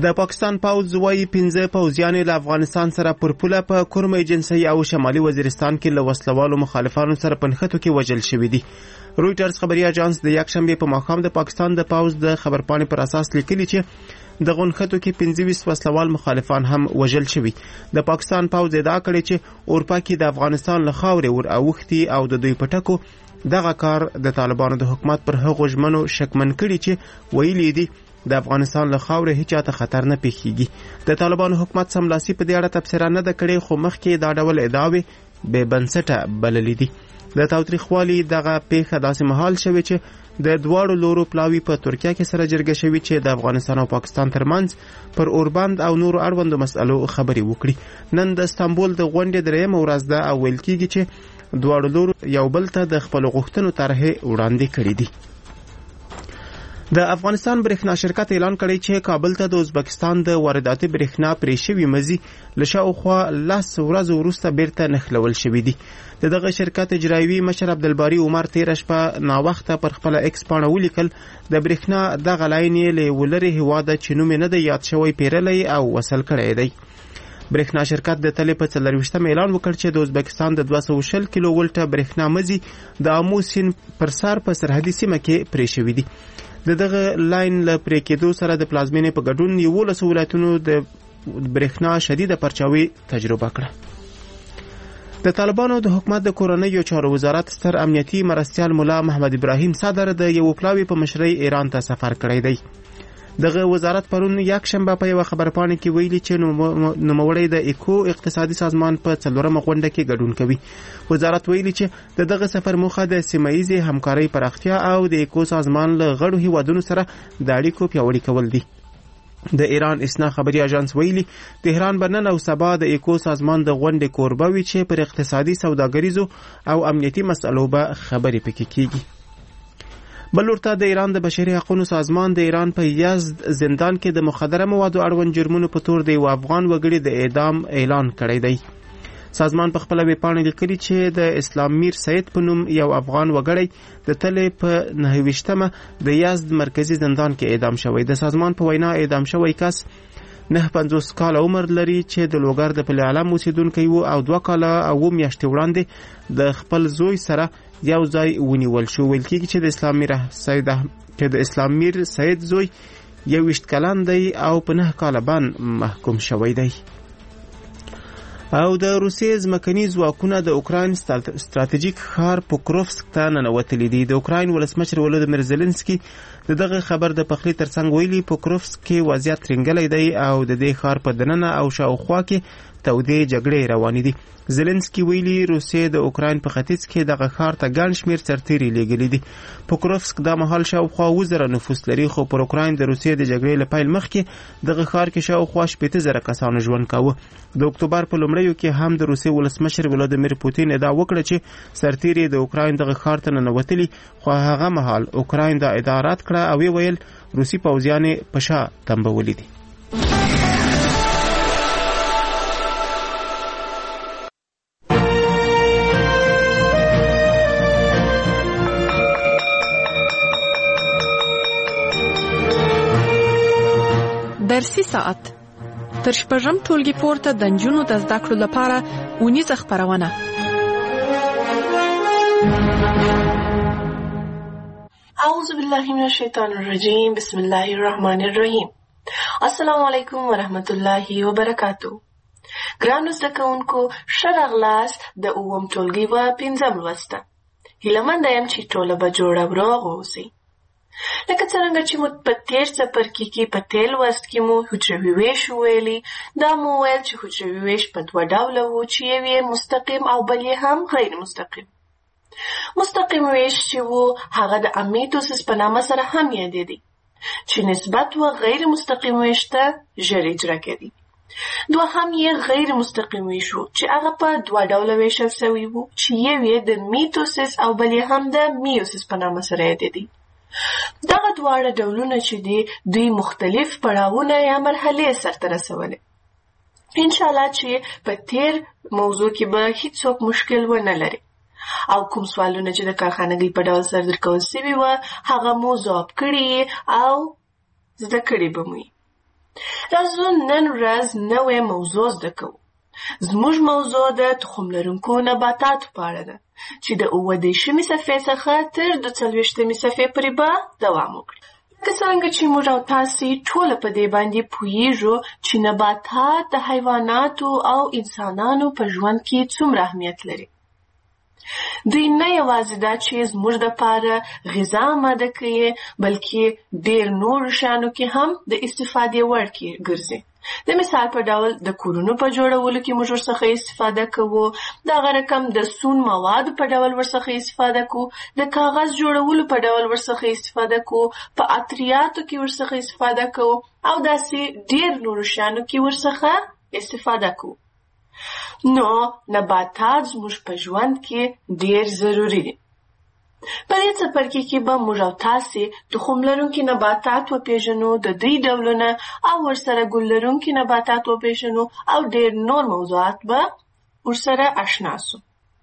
د پاکستان پوځ وايي 15 پوځیان له افغانستان سره پر پوله په کورم ایجنسي او شمالي وزیرستان کې له وسلوالو مخالفانو سره په نښتو کې وژل شوي دي. رویټرز خبري اژانس د یکشنبه په ماښام د پاکستان د پوځ د خبرپاڼې پر اساس لیکلي چې د غونښتو کې 25 وسلوال مخالفان هم وژل شوي. د پاکستان پوځ ادعا کړې چې اروپا کې د افغانستان له خاورې ور اوښتي او د دوی پټکو دغه کار د طالبانو د حکومت پر هغو ژمنو شکمن کړي چې ویلي دي د افغانستان له خاورې هیڅ چاته خطر نه پیښیږي. د طالبانو حکومت سملاسي په دې اړه تبصره نه ده کړې، خو مخکې دا ډول ادعاوې بې بنسټه بللې دي. د تاوتریخوالي دغه پیښه داسې مهال شوې چې د دواړو لورو پلاوي په ترکیه کې سره جرګه شوي چې د افغانستان او پاکستان ترمنځ پر اوربند او نورو اړوندو مسألو خبرې وکړي. نن د استانبول د غونډې درېیمه ورځ ده او ویل کېږي چې دواړو لورو یو بل ته د خپلو غوښتنو طرحې وړاندې کړي دي. د افغانستان برېښنا شرکت اعلان کړی چې کابل ته د ازبکستان د وارداتي برېښنا پرې شوي مزي له شاوخوا 10 ورځو وروسته بیرته نښلول شوي دي. د دغه شرکت اجرایوي مشر عبدالباري عمر تېره شپه ناوخته پر خپله ایکس پاڼه ولیکل د برېښنا دغه لاین یې له یوه لرې هېواده چې نوم یې نه دی یاد شوی پیرلی او وصل کړی دی. برېښنا شرکت د تلې په 24 اعلان وکړ چې د ازبکستان د 220 کیلو ولټه برېښنا مزي د آمو سیند پر سر په سرحدي سیمه کې پرې شوي دي. د دغه لاین له پرې کېدو سره د پلازمینې په ګډون 11 ولایتونو د برېښنا شدیده پرچاوي تجربه کړه. د طالبانو د حکومت د کورنیو چارو وزارت ستر امنیتي مرستیال مولا محمد ابراهیم صدر د یو پلاوي په مشرۍ ایران ته سفر کړی دی. دغه وزارت پرون یکشنبه په یو خبرپاڼه کې ویلي چې نوموړی د ایکو اقتصادي سازمان په 4مه غونډه کې ګډون کوي. وزارت ویلي چې دغه سفر موخه د سیمه‌ییزې همکارۍ پراختیا او د ایکو سازمان له غړو هیوادونو سره د اړیکو پیاوړي کول دي. د ایران اسنا خبري اژانس ویلي تهران به نن او سبا د ایکو سازمان د غونډې کوربه وي چې پر اقتصادي سوداګریزو او امنیتي مسئلو به خبرې پکې کیږي. بل ورته د ایران د بشري حقوقو سازمان د ایران په یزد زندان کې د مخدره موادو اړوند جرمونو په تور د یو افغان وګړي د اعدام اعلان کړی دی. سازمان په خپله ویبپاڼه لیکلي چې د اسلام میر سید په نوم یو افغان وګړی د تلې په 29مه د یزد مرکزی زندان کې اعدام شوی. د سازمان په وینا اعدام شوی کس 59 کاله عمر لري چې د لوګر د پل علم اوسیدونکی و او 2 کاله او 9 میاشتې وړاندې د خپل زوی سره یو ځای ونیول شو. ویل کېږي چې د اسلام میر سید زوی 21 کلن دی او په 9 کاله باندې محکوم شوی دی. او د روسیې ځمکني ځواکونه د اوکراین ستراتیژیک ښار پوکروفسک ته ننوتلي دي. د اوکراین ولسمشر ولودیمیر زيلنسکي دغه خبر د پخلي ترڅنګ ویلي پوکروفسک کې وضعیت ترنګلی دی او د دې ښار په دننه او شاوخوا کې تودې جګړې روانې دي. زيلنسکي ویلي روسیې د اوکراین په ختیځ کې دغه ښار ته ګڼ شمېر سرتیري لیږلي دي. پوکروفسک دا مهال شاوخوا 2000 نفوس لري، خو پر اوکراین د روسیې د جګړې له پیل مخکې دغه ښار کې شاوخوا 80,000 کسانو ژوند کاوه. د اکتوبر په لومړیو کې هم د روسیې ولسمشر ولودیمیر پوتین ادعا وکړه چې سرتیري د اوکراین دغه ښار ته ننوتلي، خو هغه مهال اوکراین دا ادعا رد کړه او ویل روسي پوځیان په شا تنبولي دي. درسي ساعت تر شپږم ټولګي پورته د نجونو د زده کړو لپاره اونیزه خپرونه. اعوذ بالله من الشیطان الرجیم، بسم الله الرحمن الرحیم. السلام علیکم ورحمت الله وبرکاتو. ګرانو زده کوونکو، ښه راغلاست د اووم ټولګي په 5م لوست ته. هیله یم چې ټوله به جوړ او روغ اوسئ. لکه څرنګه چې مو په تېر څپرکي کې په تېر لوست کې مو حجروي ویش وویلي، دا مو ویل چې حجروي ویش په 2 ډوله و چې یو یې مستقیم او بل یې هم غیر مستقیم. مستقیم ویش چې و هغه د امیتوسس په نامه سره هم یادېدی چې نسبت و غیر مستقیم ویش ته ژر اجرا کېدی. دوهم یې غیر مستقیم ویش و چې هغه په 2 ډوله ویشل سوی و چې یو یې د میتوسس او بل یې هم د میوسس په نامه سره یادېدی. دغه دواړه ډولونه چې دي دوی مختلف پړاوونه یا مرحلې سرته رسولې. انشاءالله چې په تیر موضوع کې به هیڅوک مشکل ونه لري او کوم سوالونه چې د کارخانګۍ په ډول سر درکول سوي وه هغه مو ځواب کړي او زده کړي به مو. راځو نن ورځ نوې موضوع زده کوو. زموږ موضوع د تخم لرونکو نباتاتو په اړه ده چې د اووه-دېرشمې صفحې څخه تر 42مې صفحې پورې به دوام وکړي. لکه څرنګه چې موږ او تاسې ټوله په دې باندې پوهیږو چې نباتات د حیواناتو او انسانانو په ژوند کې څومره اهمیت لري. دوی نه یوازې دا چې زموږ دپاره غذا آماده کوي، بلکې ډېر نورو شیانو کې هم د استفادې وړ ګرځي. د مثال په ډول د کورونو په جوړولو کې موږ ورڅخه استفاده کوو، دغه رقم د سون موادو په ډول ورڅخه استفاده کوو، د کاغذ جوړولو په ډول ورڅخه استفاده کوو، په عطریاتو کې ورڅخه استفاده کوو او داسې ډېر نورو شیانو کې ورڅخه استفاده کوو. نو نباتات زموږ په ژوند کې ډېر ضروري دي. په دې څپرکي کې به موږ او تاسې تخم لرونکي نباتات وپېژنو، د دوی ډولونه او ورسره ګل لرونکي نباتات وپېژنو او ډېر نور موضوعات به ورسره اشنا سو.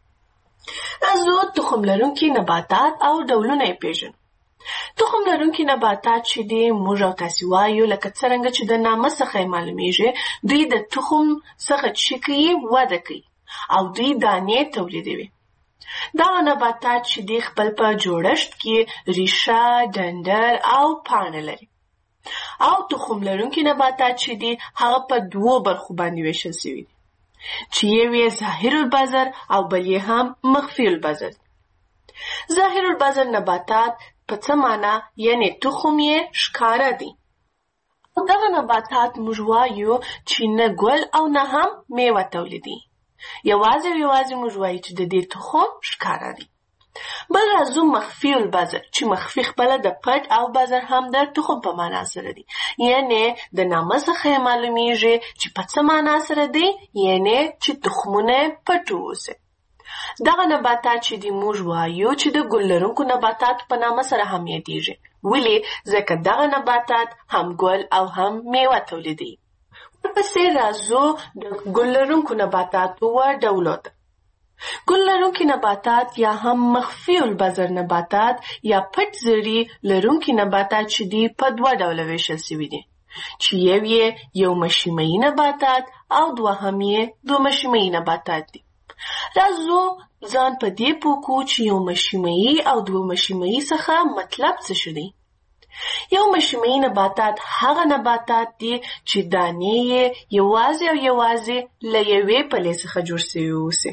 راځو تخم لرونکي نباتات او ډولونه یې پېژنو. تخم لرونکي نباتات چې دي موږ او تاسې وایو، لکه څرنګه چې د نامه څخه یې معلومیږي، دوی د تخم څخه چې کوي وده کوي او دوی دانې تولیدوي. دغه نباتات چې دي خپل په جوړښت کې ریشه، ډنډر او پاڼه لري. او تخم لرونکي نباتات چې دي هغه په دوو برخو باندې ویشل شوي دي چې یو یې ظاهر البذر او بل یې هم مخفي البذر. ظاهر البذر نباتات په څه معنا؟ یعنی تخم یې ښکاره دی. دغه نباتات موږ وایو چې نه ګل او نه هم میوه تولیدي. یوازې موږ وایو چې د دې تخم ښکاره دی. بل راځو مخفي البذر چې مخفي خپله د پټ او بذر هم د تخم په معنا سره دی. یعنی د نامه څخه یې معلومیږي چې په څه معنا سره دی، یعنی چې تخمونه پټ واوسي. دغه نباتات چې دی موږ وایو چې د ګل لرونکو نباتاتو په نامه سره هم یادیږي. ولې؟ ځکه دغه نباتات هم ګل او هم میوه تولیدوي. ورپسې راځو د ګل لرونکو نباتاتو و ډولو ته. ګل لرونکي نباتات یا هم مخفي البذر نباتات یا پټ زړي لرونکي نباتات چې دي په دوه ډوله ویشل شوي دي، چې یو مشیمه‌ایي نباتات او دوهم یې دومشیمه‌ایي نباتات دي. راځو ځان په دې پوه کړو چې یو مشیمه‌ایي او دومشیمه‌ایي څخه مطلب څه شو دی. یو مشیمه‌ایي نباتات هغه نباتات دي چې دانې یې یوازې له یوې پلې څخه جوړ شوي اوسي،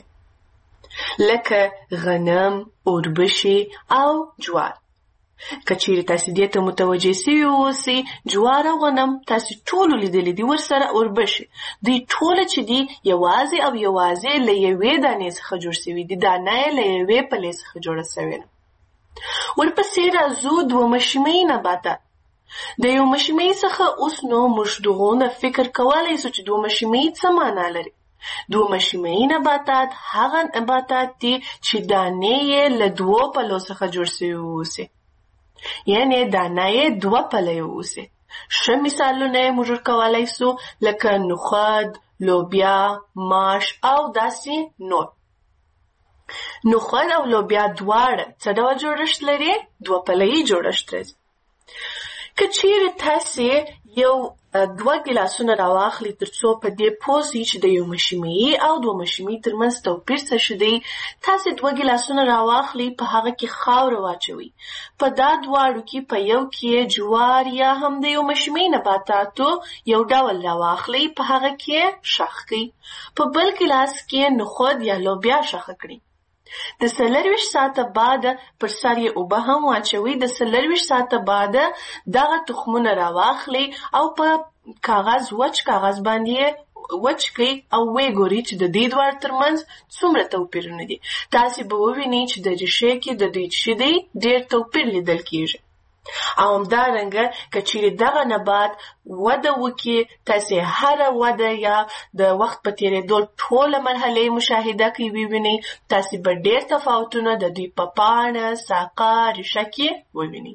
لکه غنم، اوربشې او جوار. که چیرې تاسې دې ته متوجه سوي اوسئ، جوار او غنم تاسې ټولو لیدلي دي، ورسره اوربشې، دوی ټوله چې دي یوازې له یوې دانې څخه جوړ شوي دي، دانه یې له یوې پلې څخه جوړه شوې ده. ورپسې راځو دومشیمه‌ایي نباتات. د یو مشیمه‌ایي څخه اوس نو موږ دغونه فکر کولی سو چې دومشیمه‌ایي څه معنا لري. دومشیمه‌ایي نباتات هغه نباتات دي چې دانې یې له دوو پلو څخه جوړ شوي اوسي، یعنی دانه یې دوه پلې اوسي. ښه مثالونه یې موږ ورکولی سو لکه نخود، لوبیا، ماش او داسې نور. نخود او لوبیا دواړه څه ډول جوړښت لري؟ دوه پله‌یي جوړښت لري. که چیرې تاسې یو 2 ګیلاسونه راواخلئ ترڅو په دې پوه شئ چې د یو مشیمه‌ایي او دومشیمه‌ایي ترمنځ توپیر څه شی دی، تاسې 2 ګیلاسونه راواخلئ، په هغه کې خاوره واچوئ. په دا دواړو کې په یو کې جوار یا هم د یو مشیمه‌ایي نباتاتو یو ډول راواخلئ، په هغه کې شخ کړئ. په بل ګیلاس کې نخود یا لوبیا شخه کړئ. د 24 ساعته بعد پر سر یې اوبه هم واچوئ. د 24 ساعته بعد دغه تخمونه راواخلئ او په وچ کاغذ باندې وچ کړئ او ویې ګورئ چې د دې دواړو ترمنځ څومره توپیرونه دي. تاسې به ووینئ چې د ریښې کې د دوی چې دی ډېر توپیر لیدل کېږي. او همدارنګه که چیرې دغه نبات وده وکړي، تاسې هره وده یا د وخت په تېرېدو ټوله مرحلې مشاهده کوئ، ووینئ تاسې به ډېر تفاوتونه د دوی په پاڼه، ساقه، ریښه کې ووینئ.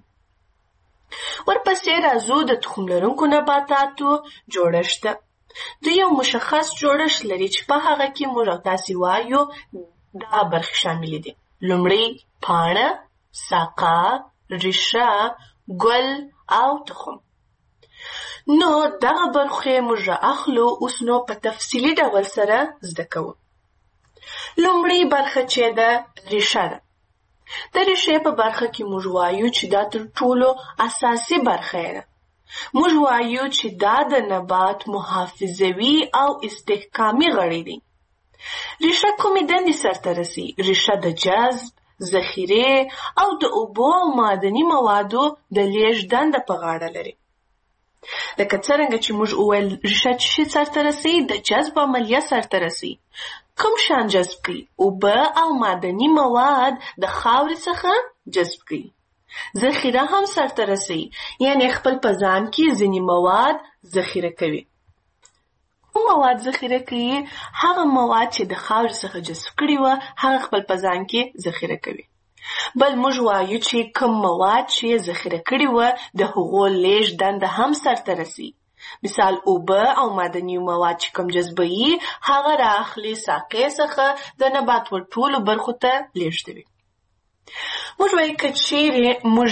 ورپسې راځو د تخم لرونکو نباتاتو جوړښت ته. دوی یو مشخص جوړښت لري چې په هغه کې موږ او تاسې وایو دغه برخې شاملې دي: لومړی پاڼه، ساقه، ریښه، ګل او تخم. نو دغه برخې موږ اخلو اوس نو په تفصیلي ډول سره زده کوو. لومړی برخه چې ده ریشه ده. د ریشې په برخه کې موږ وایو چې دا تر ټولو اساسي برخه ده. موږ وایو چې دا د نبات محافظوي او استحکامي غړي دي. ریشه کومې دندې سرته رسي؟ ریشه د جذب، ذخیره او د اوبو او معدني موادو د لیږد دنده په غاړه لري. لکه څرنګه چې موږ وویل ریشه چې سرته رسي؟ د جذب عملیه سرته رسي. کوم شان جذب کوي؟ اوبه او معدني مواد د خاورې څخه جذب کوي. ذخیره هم سرته رسي، یعنی خپل په ځان کې ځینې مواد ذخیره کوي. کوم مواد ذخیره کوي؟ هغه مواد چې د خاورې څخه جذب کړي وه هغه خپل په ځان کې ذخیره کوي. بل موږ وایو چې کوم مواد چې ذخیره کړي وه د هغو لیږد دنده هم سرته رسي. مثال اوبه او معدني مواد چې کوم جذبوي هغه رااخلي ساقې څخه د نبات ټولو برخو ته لیږدوي. موږ وایو که چیرې موږ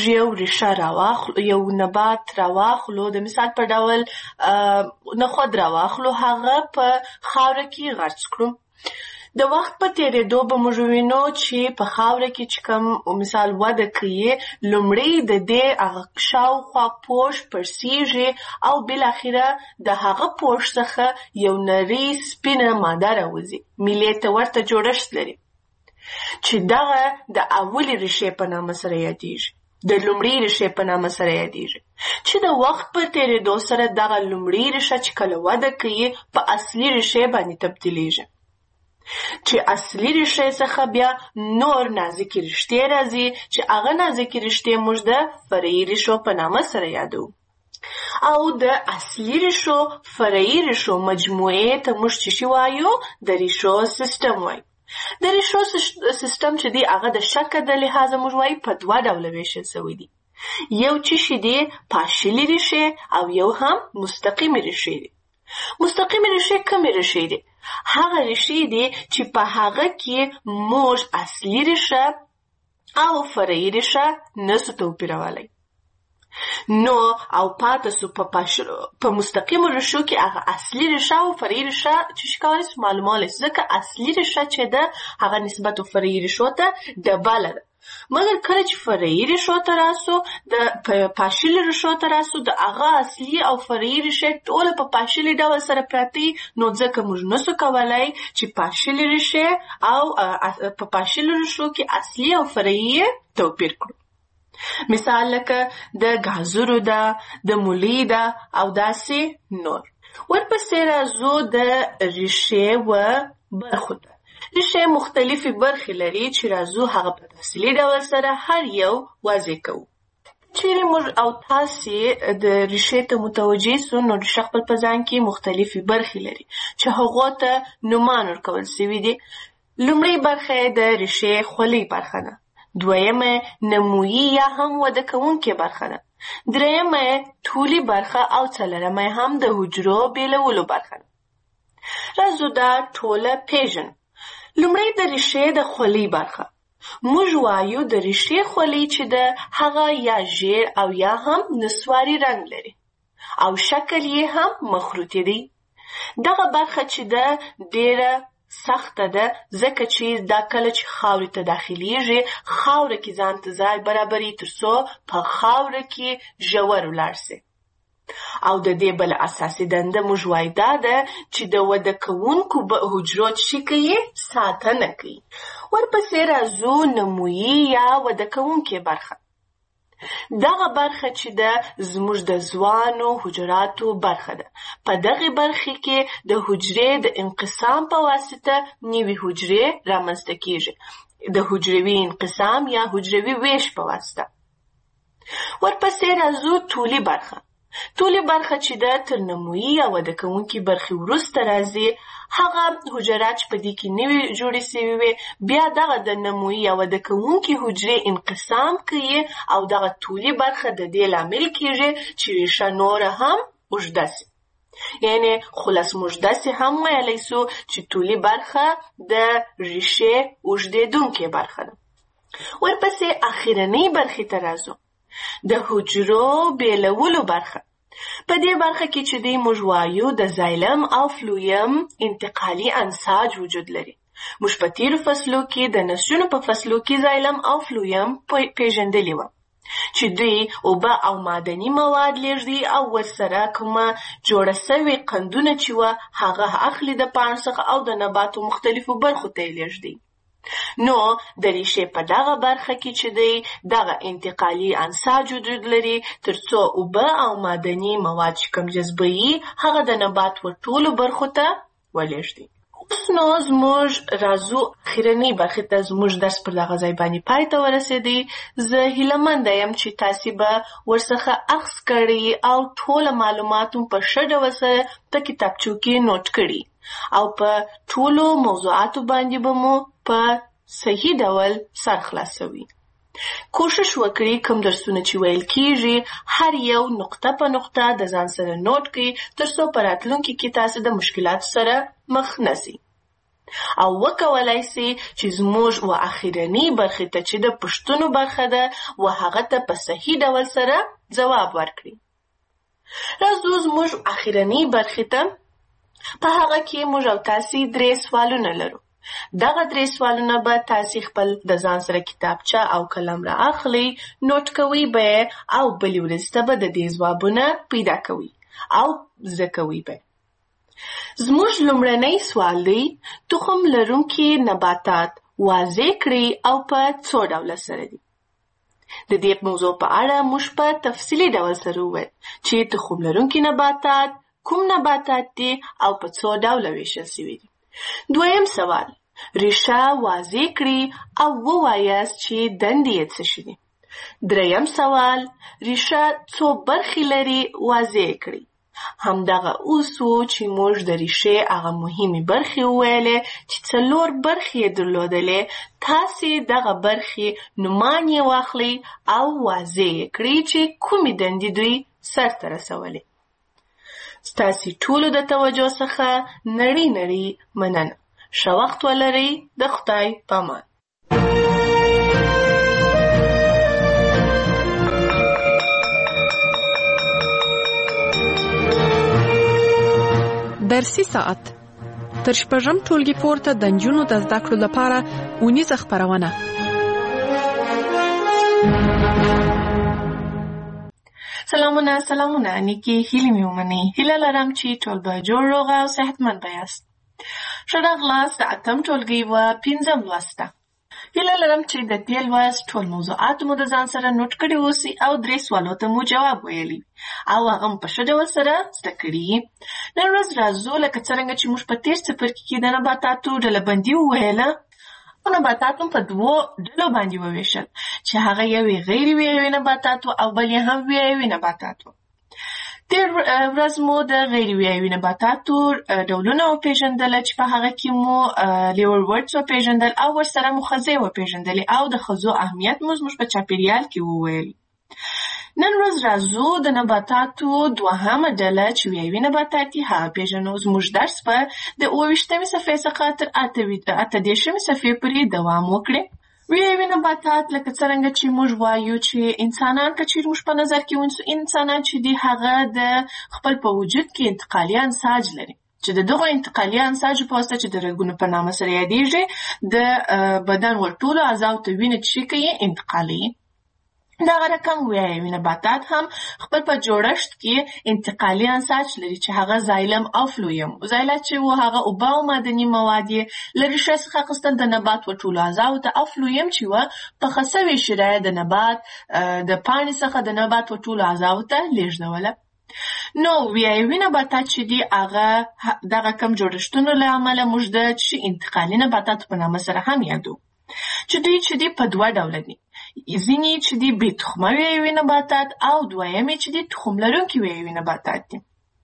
یو نبات راواخلو، د مثال په ډول نخود راواخلو، هغه په خاوره کې غرس کړو. د وخت په تیریدو به موږ وینو چې په خاوره کې چې کوم مثال وده کوي، لومړی د دې هغه شاوخوا پوښ پړسیږي او بالاخره د هغه پوښ څخه یو نرۍ سپینه ماده راوځي، میلې ته ورته جوړښت لري چې دغه د اولې ریښې په نامه سره یادیږي، د لومړۍ ریښې په نامه سره یادیږي، چې د وخت په تیریدو سره دغه لومړۍ ریښه چې کله وده کوي په اصلي ریښې باندې تبدیلیږي، چې اصلي ریښې څخه بیا نور نازکې رشتې راځي چې هغه نازکې رشتې موږ د فرعي ریښو په نامه سره یادو. او د اصلي ریښو فرعي ریښو مجموعې ته موږ چې وایو د ریښو سیستم وایو. د ریښو سیستم چې دی هغه د شکل د لحاظه موږ وایو په دوه ډوله ویشل شوی دی. یو چې دی پاشلي ریښې او یو هم مستقیمې ریښې دي. مستقیمې ریښې کومې ریښې دي؟ هغه ریښې دي چې په هغه کې موږ اصلي ریښه او فرعي ریښه نسو توپیرولی. نو او پاتې سو په مستقیمو ریښو کې هغه اصلي ریښه او فرعي ریښه چې کولی سو معلومولی سو، ځکه اصلي ریښه چې ده هغه نسبت فرعي ریښو ته ډبله ده. مګر کله چې فرعي ریښو ته راسو، د پاشلي ریښو ته راسو، د هغه اصلي او فرعي ریښې ټوله په پاشلي ډول سره پراته وي، نو ځکه موږ نسو کولی چې پاشلي ریښې او په پاشلو ریښو کې اصلي او فرعي توپیر کړو. مثال لکه د ګازرو ده، د مولی ده او داسې نور. ورپسې راځو د ریښې و برخو ته. ریښې مختلفې برخې لري چې راځو هغه په تفصیلي ډول سره هر یو واضح کوو. چیرې موږ او تاسې د ریښې ته متوجه سو، نو ریښه خپل په ځان کې مختلفې برخې لري چې هغو ته نومان ورکول سوي دي. لومړۍ برخه د ریښې خولۍ برخه ده. دویمه نمویي یا هم وده کوونکې برخه ده. دریمه طولي برخه او څلورمه هم د حجرو بیلولو برخه ده. راځو دا ټوله پیژنو. لومړی د ریښې د خولۍ برخه. موږ وایو د ریښې خولۍ چې ده هغه یا ژیړ او یا هم نسواري رنګ لري او شکل یې هم مخروطي دی. دغه برخه چې ده ډیره سخته ده، ځکه چې دا کله چې خاورې ته داخلیږي خاوره کې ځان ته ځای برابري ترڅو په خاوره کې ژور ولاړ سي. او د دې بله اساسي دنده موږ وایو دا ده چې د وده کوونکو حجرو چې کوي ساتنه کوي. ورپسې راځو نمویي یا وده کوونکې برخه. دغه برخه چې ده زموږ د ځوانو حجراتو برخه ده. په دغه برخه کې د حجرې د انقسام په واسطه نوې حجرې رامنځته کیږي، د حجروي انقسام یا حجروي ویش په واسطه. ورپسې راځو طولي برخه. طولي برخه چې ده تر نمویي یا وده کوونکې برخې وروسته راځي. هغه حجرات چې په دې کې نوې جوړې سوي وي بیا دغه د نمویي یا وده کوونکې حجرې انقسام کوي او دغه طولي برخه د دې لامل کیږي چې ریښه نوره هم اوږده سي. یعنې خلاص موږ داسې هم ویلی سو چې طولي برخه د ریښې اوږدېدونکې برخه ده. ورپسې اخرنۍ برخې ته راځو. د حجرو بیلولو برخه. په دې برخه کې چې دی موږ وایو د زایلم او فلویم انتقالي انساج وجود لري. موږ په تیرو فصلو کې د نسجونو په فصلو کې زایلم او فلویم پیژندلي وو چې دوی اوبه او معدني مواد لیږدي او ورسره کومه جوړه سوې قندونه چې وه هغه اخلي د پاڼو څخه او د نباتو مختلفو برخو ته یې لیږدي. نو د ریښې په دغه برخه کې چې دی دغه انتقالي انساج وجود لري ترڅو اوبه او معدني مواد چې کوم جذبوي هغه د نبات ټولو برخو ته ولیږدي. اوس نو زموږ راځو اخرنۍ برخې ته. زموږ درس پر دغه ځای باندې پای ته ورسېدی. زه هیلهمنده یم چې تاسې به ورڅخه اخذ کړي او ټوله معلومات په ښه ډول سره په کتابچو کې نوټ کړي او په ټولو موضوعاتو باندې به مو په صحیح ډول سر خلاصوي. کوشش وکړئ کوم درسونه چې ویل کیږي هر یو نقطه په نقطه د ځان سره نوٹ کړئ ترڅو په راتلونکي کې تاسو د مشکلاتو سره مخ نشئ او وکولای شئ چې زموږ و اخرنۍ برخې ته چې د پوښتنو برخه ده و هغه ته په صحیح ډول سره ځواب ورکړئ. راځو زموږ اخرنۍ برخې ته. په هغه کې موږ او تاسو 3 سوالونه لرو. دغه 3 سوالونه به تاسو خپل د ځان سره کتابچه او قلم را اخلي، نوٹ کوئ به او بلې ورځې ته به د دې ځوابونه پیدا کوئ او زده کوئ به. زموږ لومړنی سوال دی تخم لرونکي نباتات واضح کړئ او په څو ډوله سره دي. د دې موضوع په اړه موږ په تفصیلي ډول سره وویل چې تخم لرونکي نباتات کوم نباتات دي او په څو ډوله ویشل شوي دي. دویم سوال ریشه واضح کړئ او ووایاست چې دندې یې څه شي دي. دریم سوال ریشه څو برخې لري واضح کړئ. همدغه اوس و چې موږ د ریښې هغه مهمې برخې وویلې چې 4 برخې یې درلودلې. تاسې دغه برخې نومان یې واخلئ او واضح یې کړئ چې کومې دندې دوی سرته رسولې. ستاسې ټولو د توجه څخه نړۍ مننه. ښه وخت ولرئ. د خدای په امان. درسي ساعت تر شپږم ټولګي پورته د نجونو د زده کړو لپاره اونیزه خپرونه. سلامونه نیکی هیلې مې ومنئ. هیله لرم چې ټول به جوړ روغ او صحتمند به یاست. ښه راغلاست د 8م ټولګي و 5م لوست ته. هیله لرم چې د دې لوست ټول موضوعات مو د ځان سره نوٹ کړي اوسئ او 3 سوالو ته مو جواب ویلی او هغه په ښه ډول سره زده کړي. نن ورځ راځو لکه څرنګه چې موږ په تېر څپرکي کې د نباتاتو ډلبندي وویله او نباتات په 2 ډلو باندې وویشل چې هغه یو غیر ویوي نباتات او بل یې هم ویوي نباتات. تېر ورځ مو د غیر ویوي نباتاتو ډولونه وپېژندل چې په هغه کې مو لیورورډز وپېژندل او ورسره مو خزې وپېژندلې او د خزو اهمیت مو زموږ په چاپېریال کې وویل. نن ورځ راځو د نباتاتو 2مه ډله چې ویوي نباتات دي هغه پېژنو. زموږ درس به د 28مې صفحې څخه تر 28مې صفحې پورې دوام وکړي. ویوي نباتات لکه څرنګه چې موږ وایو چې انسانان که چېرې موږ په نظر کې ونیسو انسانان چې دي هغه د خپل په وجود کې انتقالي انساج لري چې د دغو انتقالي انساجو په واسطه چې د رګونو په نامه سره یادېږي د بدن ټولو اعضاو ته وینه چې کوي انتقالي. دغه رقم ویوي نباتات هم خپل په جوړښت کې انتقالي انساج لري چې هغه زایلم او فلویم. زایلم چې و هغه اوبه او معدني مواد یې له ریښې څخه اخیستل د نبات ټولو اعضاو ته او فلویم چې و پخه سوې شیره د نبات د پاڼې څخه د نبات ټولو اعضاو ته لیږدوله. نو ویوي نباتات چې دي هغه دغه کم جوړښتونو له امله موږ د انتقالي نباتاتو په نامه سره هم یادو چې دوی چې دي په 2 ډوله دي. ځینې چې دي بې تخمه ویوي نباتات او دویمې چې دي تخم لرونکي ویوي نباتات دي.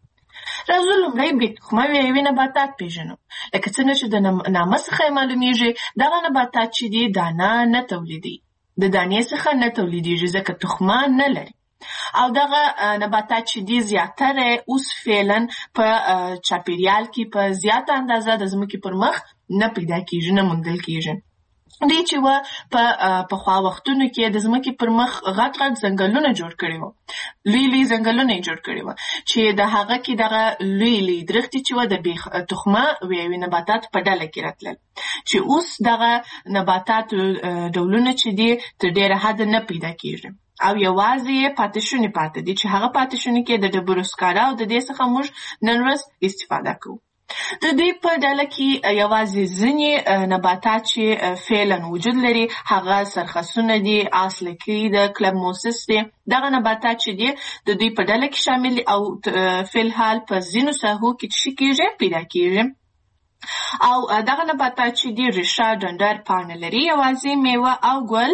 راځو لومړی بې تخمه ویوي نباتات پېژنو. لکه څنګه چې د نامه څخه معلومیږي دغه نباتات چې دي دانه نه تولیدي د دانې څخه نه تولیدیږي ځکه تخمه نه لري او دغه نباتات چې دي زیاتره اوس فعلا په چاپېریال کې په زیاته اندازه د ځمکې پر مخ نه پیدا کېږي نه موندل کېږي. دوی چې په پخوا وختونو کې د ځمکې پر مخ غټ غټ ځنګلونه جوړ کړي وو، لوی ځنګلونه یې جوړ کړي وو چې د هغه کې دغه لوی درختې چې وو د بې تخمه ویوي نباتات په ډله کې راتلل، چې اوس دغه نباتات ډولونه چې دي تر ډېره حده نه پیدا کېږي او یوازې پاتې دي چې هغه پاتې شوني کې د ډبرو سکاره او د دې څخه موږ نن ورځ استفاده کوو. د دوی په ډله کې یوازې ځینې نباتات چې فعلا وجود لري هغه سرخسونه دي، آسلکي د کلبموسس دي. دغه نباتات چې دي د دوی په ډله کې شامل دي او فعلحال په ځینو ساحو کې څه کېږي پیدا کېږي. او دغه نباتات چې دي ریښه، ډنډر، پاڼه لري، یوازې میوه او ګل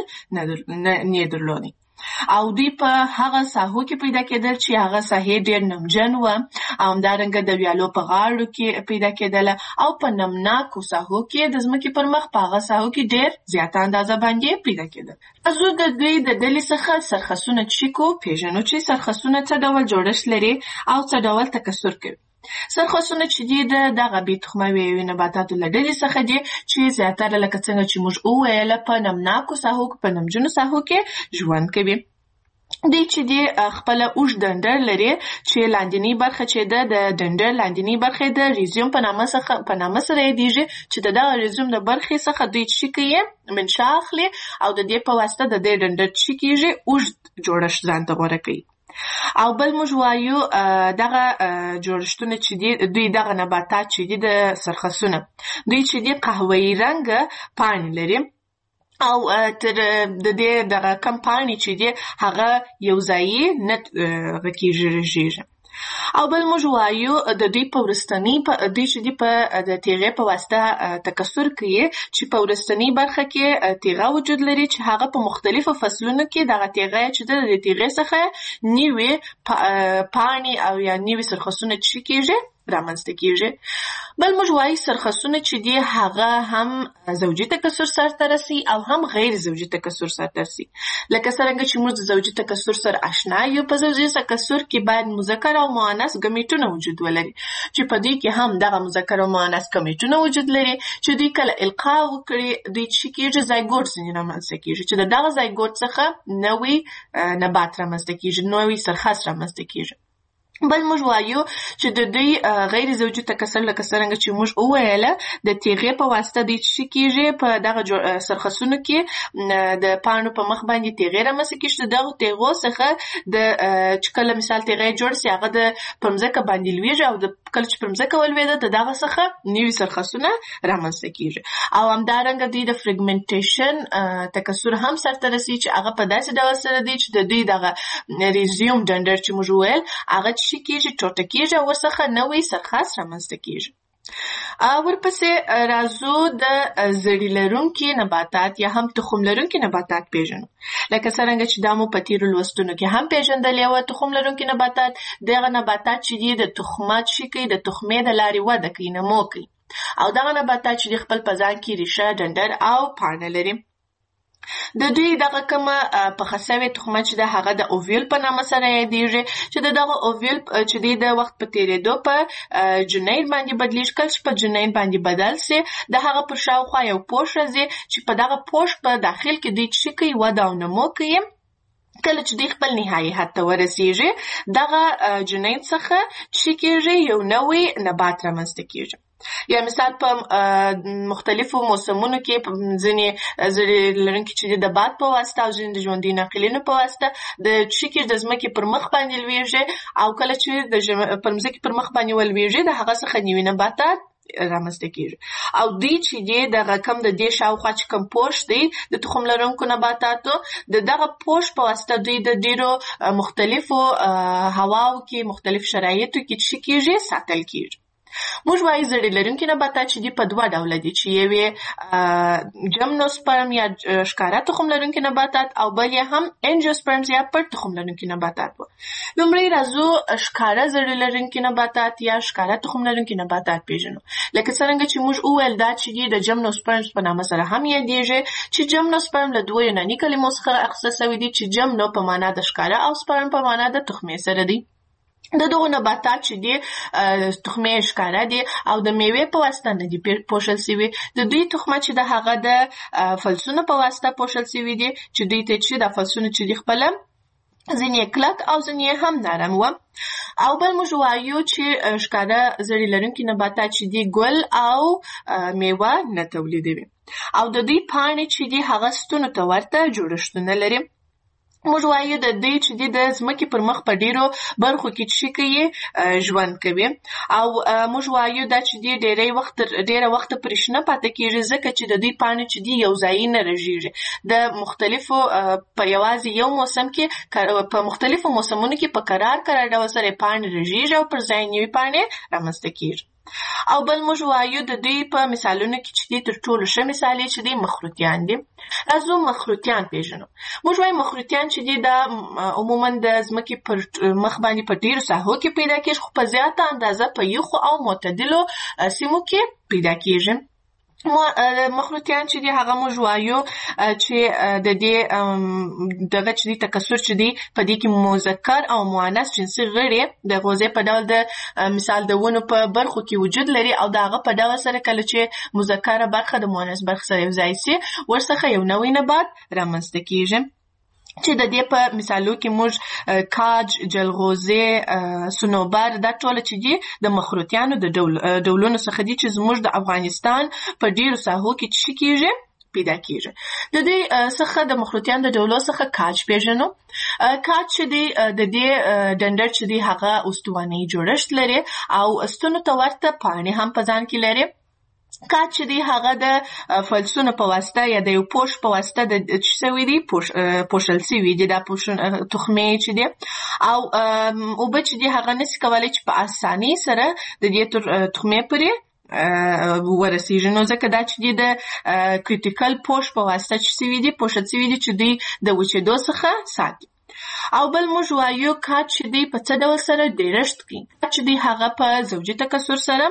نه درلودي او دوی په هغه ساحو کې پیدا کېدل چې هغه ساحې ډېر نمجن وه او همدارنګه د ویالو په غاړو کې پیدا کېدله او په نمناکو ساحو کې د ځمکې پر مخ په هغه ساحو کې ډېر زیاته اندازه باندې پیدا کېدل. زه د دوی د ډلې څخه سرخسونه پیژنو چې سرخسونه څه ډول جوړښت لري او څه ډول تکثر کوي. سرخسونه چې دي دغه بې تخمه ویوي نباتاتو له ډلې څخه دي چې زیاتره لکه څنګه چې موږ وویله په نمناکو ساحو په نمجنو ساحو کې ژوند کوي. دوی چې دي خپله اوږد ډنډر لري چې لاندینۍ برخه چې ده د ډنډر لاندینۍ برخه د ریزیوم په نامه سره یادیږي چې د دغه ریزیوم د برخې څخه دوی څه کوي منشا اخلي او د دې په واسطه د دې ډنډر څه کېږي اوږد جوړښت ځان ته غوره کوي. او بل موږ وایو دغه جوړښتونه چې دي دوی دغه نباتات چې دي د سرخسونه دوی چې دي قهوه‌ایي رنګه پاڼې لري او تر د دې دغه کم پاڼې چې دي هغه یو ځایي نه رژېږي. او بل موږ وایو د دوی په وروستنۍ دوی چې دي په د تیغې په واسطه تکثر کوي چې په وروستنۍ برخه کې تیغه وجود لري چې هغه په مختلفو فصلونو کې دغه تیغه چې د تیغې څخه نوې پاڼې او یا نوې سرخسونه چې کېږي رامنځته کېږي. بل موږ وایو سرخسونه چې دي هغه هم زوجي تکثر سرته رسي او هم غیر زوجي تکثر سرته رسي. لکه څرنګه چې موږ د زوجي تکثر سره آشنا یو، په زوجي تکثر کې باید مذکر او مؤنث ګمیټونه وجود ولري چې په دې کې هم دغه مذکر او مؤنث ګمیټونه وجود لري چې دوی کله القا وکړي دوی چې کېږي زایګوټ ځینې رامنځته کېږي چې د دغه زایګوټ څخه نوی نبات رامنځته کېږي، نوی سرخس رامنځته کېږي. بل موږ وایو چې د دوی غیر زوجي تکثر لکه څرنګه چې موږ وویله د تیغې په واسطه دوی څه کېږي په دغه سرخسونو کې د پاڼو په مخ باندې تیغې رامنځته کېږي. د دغو تیغو څخه د چې کله مثال تیغې جوړ سي هغه د په مځکه باندې لویږي او کله چې په مځکه ولوېده د دغه څخه نوي سرخسونه رامنځته کېږي. او همدارنګه دوی د فریګمنټیشن تکثر هم سرته رسي چې هغه په داسې ډول سره دی چې د دوی دغه ریزیوم ډنډر چې موږ وویل هغه کېږي ټوټه کېږي او ورڅخه نوی سرخس رامنځته کېږي. ورپسې راځو د زړي لرونکي نباتات یا هم تخم لرونکي نباتات پیژنو. لکه څرنګه چې دا مو په تیرو لوستونو کې هم پیژندلې وه. تخم لرونکي نباتات دغه نباتات چې دي د تخمات شي کوي د تخمې د لارې وده کوي، نمو کوي او دغه نباتات چې خپل په ځان کې ریښه، ډنډر او پاڼه لري. د دوی دغه کومه پخه سوې تخمه چې ده هغه د اوویل په نامه سره یادیږي چې دغه اوویل چې دی د وخت په تیریدو په جنین باندې بدلیږي. کله چې په جنین باندې بدل سي د هغه پر شاوخوا یو پوښ راځي چې په دغه پوښ په داخل کې دوی څه کوي وده او نمو کوي. کله چې دوی خپل نهایي حد ته ورسیږي دغه جنین څخه څه کېږي یو نوی نبات رامنځته کېږي. یا مثال په مختلفو موسمونو کې په ځینې زړي لرونکي چې د باد په واسطه او ځینې د ژوندي ناقلینو په واسطه د چیکې د ځمکې پر مخ باندې لویږي او کله چې د پر ځمکې پر مخ باندې ولویږي د هغه څخه نوي نباتات رامنځته کېږي. او دوی چې دی دغه کم د دې شاوخوا چې کوم پوښ دی د تخم لرونکو نباتاتو د دغه پوښ په واسطه دوی د ډېرو مختلفو هواو کې مختلف شرایطو کې څه کېږي ساتل کېږي. موږ وایو زړي لرونکي نباتات چې دي په دوه ډوله دي چې یو یې جمنوسپرم یا ښکاره تخم لرونکي نباتات او بل یې هم انجیوسپرمز یا پټ تخم لرونکي نباتات وو. لومړی راځو ښکاره زړي لرونکي نباتات یا ښکاره تخم لرونکي نباتات پیژنو. لکه څرنګه چې موږ وویل دا چې دي د جمنوسپرمز په نامه سره هم یادیږي چې جمنوسپرم له دوه یوناني کلمو څخه اخیستل شوی دي چې جمنو په معنا د ښکاره او سپرم په معنا د تخمې سره دی. د دغو نباتات چې دي تخمې ښکاره دي او د میوې په واسطه نه دي پوښل سوي. د دوی تخمه چې د هغه د فلسونو په واسطه پوښل سوي دي چې دوی ته چې د فلسونو چې دي خپله ځینې کلک او ځینې هم نرم و. او بل موږ وایو چې ښکاره زړي لرونکي نباتات چې دي ګل او میوه نه تولیدوي او د دوی پاڼې چې دي هغه ستونو ته ورته جوړښتونه لري. موږ وایو د دوی چې د ځمکې پر مخ په ډیرو برخو کې چې کوي ژوند کوي او موږ وایو دا چې ډیره وخت پرې شنه پاتې کېږي ځکه چې د دوی پاڼې چې دي یو ځای نه رژېږي. د مختلفو په یوازې یو موسم کې په مختلفو موسمونو کې په قرار ډول سره پاڼې رژېږي او پر ځای نوې پاڼې رامنځته کېږي. او بل موږ وایو د دوی په مثالونو کې چې دي تر ټولو ښه مثال یې چې دي مخروطیان دي. راځو مخروطیان پیژنو. موږ وایو مخروطیان چې دي دا عموما د ځمکې پر مخ باندې په ډیرو ساحو کې پیدا کېږي خو په زیاته اندازه په یخو او معتدلو سیمو کې پیدا کېږي. مخروطیان چې دي هغه موږ وایو چې د دې دغه چې دي تکثر چې دي په دې کې مذکر او مؤنث جنسي غړي د غوزې په ډول د مثال د ونو په برخو کې وجود لري او د هغه په ډول سره کله چې مذکره برخه د مؤنث برخه سره یو ځای سي ورڅخه یو نوی نبات رامنځته کېږي چې د دې په مثالو کې موږ کاج، جلغوزي، صنوبر دا ټول چې دي د مخروطیانو د ډولونو څخه دي چې زموږ د افغانستان په ډیرو ساحو کې چې کېږي پیدا کېږي. د دې څخه د مخروطیانو د ډولو څخه کاج پیژنو. کاج چې دی د دې ډنډر چې دی هغه استواني جوړښت لري او ستونو ته ورته پاڼې هم په ځان کې لري. کاج چې دی هغه د فلسونو په واسطه یا د یو پوښ په واسطه د چې سوي دي پوښل سوي دي دا تخمې چې دي او اوبه چې دي هغه نشي کولی چې په اسانۍ سره د دې تخمې پورې ورسیږي نو ځکه دا چې دي د کریټیکل پوښ په واسطه چې سوي دي پوښل سوي دي چې دوی د وچېدو څخه ساتي. او بل موږ وایو کاج چې دی په څه ډول سره ډیرښت کوي. کاج چې دی هغه په زوجي تکثر سره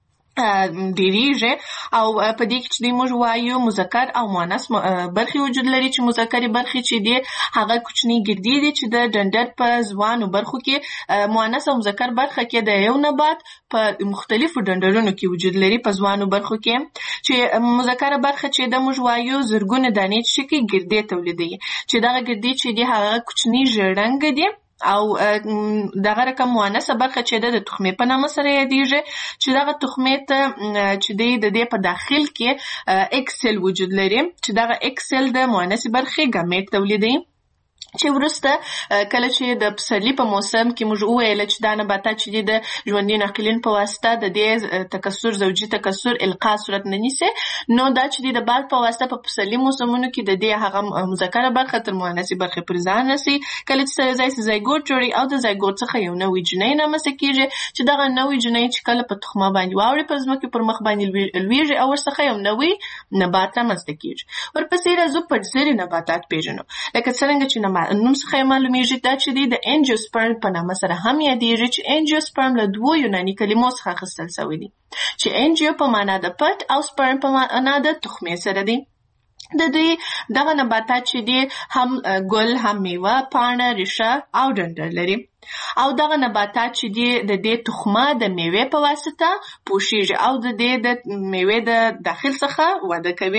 ډیریږي او په دې کې چې موږ وایو مذکر او مؤنث برخې وجود لري چې مذکرې برخې چې دي هغه کوچني ګردې دي چې د ډنډر په ځوانو برخو کې مؤنث او مذکر برخه کې د یو نبات په مختلفو ډنډرونو کې وجود لري په ځوانو برخو کې چې مذکر برخه چې د موږ وایو زرګونه دانې چې کې ګردې تولیدوي چې دغه ګردې چې دي هغه کوچني ژړنګ دي او دغه رقم مؤنثه برخه چې د تخمې په نامه سره یادېږي چې دغه تخمې ته چې د دې په داخل کې اکسل وجود لري چې دغه اکسل د مؤنثې برخې ګامیټ تولیدوي چې وروسته کله چې د پسرلي په موسم کې موږ وویل چې دا نباتات چې د ژوندي ناقلین په واسطه د دې تکثر زوجي تکثر القا صورت نه نیسي نو دا چې د باد په واسطه په پسرلي موسمونو کې د دې هغه مذکره برخه تر مؤنثې برخې پر ځان رسي کله چې سره ځای زایګوټ جوړي او د زایګوټ څخه یو نوې جنۍ رامنځته کېږي چې دغه نوې جنۍ چې کله په تخمه باندې واوړي په ځمکې پر مخ باندې لویږي او ورڅخه یو نوې نبات رامنځته کېږي. ورپسې راځو پټزري نباتات پیژنو لکه څرنګه چې نوم څخه معلومیږي دا چې د انجیوسپرم په نامه سره هم یادېږي چې انجیوسپرم له دوو یوناني کلمو څخه اخیستل شوی دی چې انجیو په معنا د پټ او سپرم په معنا د تخمې سره دی. د دوی دغه نباتات چې دي هم ګل هم میوه پاڼه ریښه او ډنډر لري او دغه نباتات چې دي د دې تخمه د میوې په واسطه پوښیږي او د دې د میوې د داخل څخه وده کوي.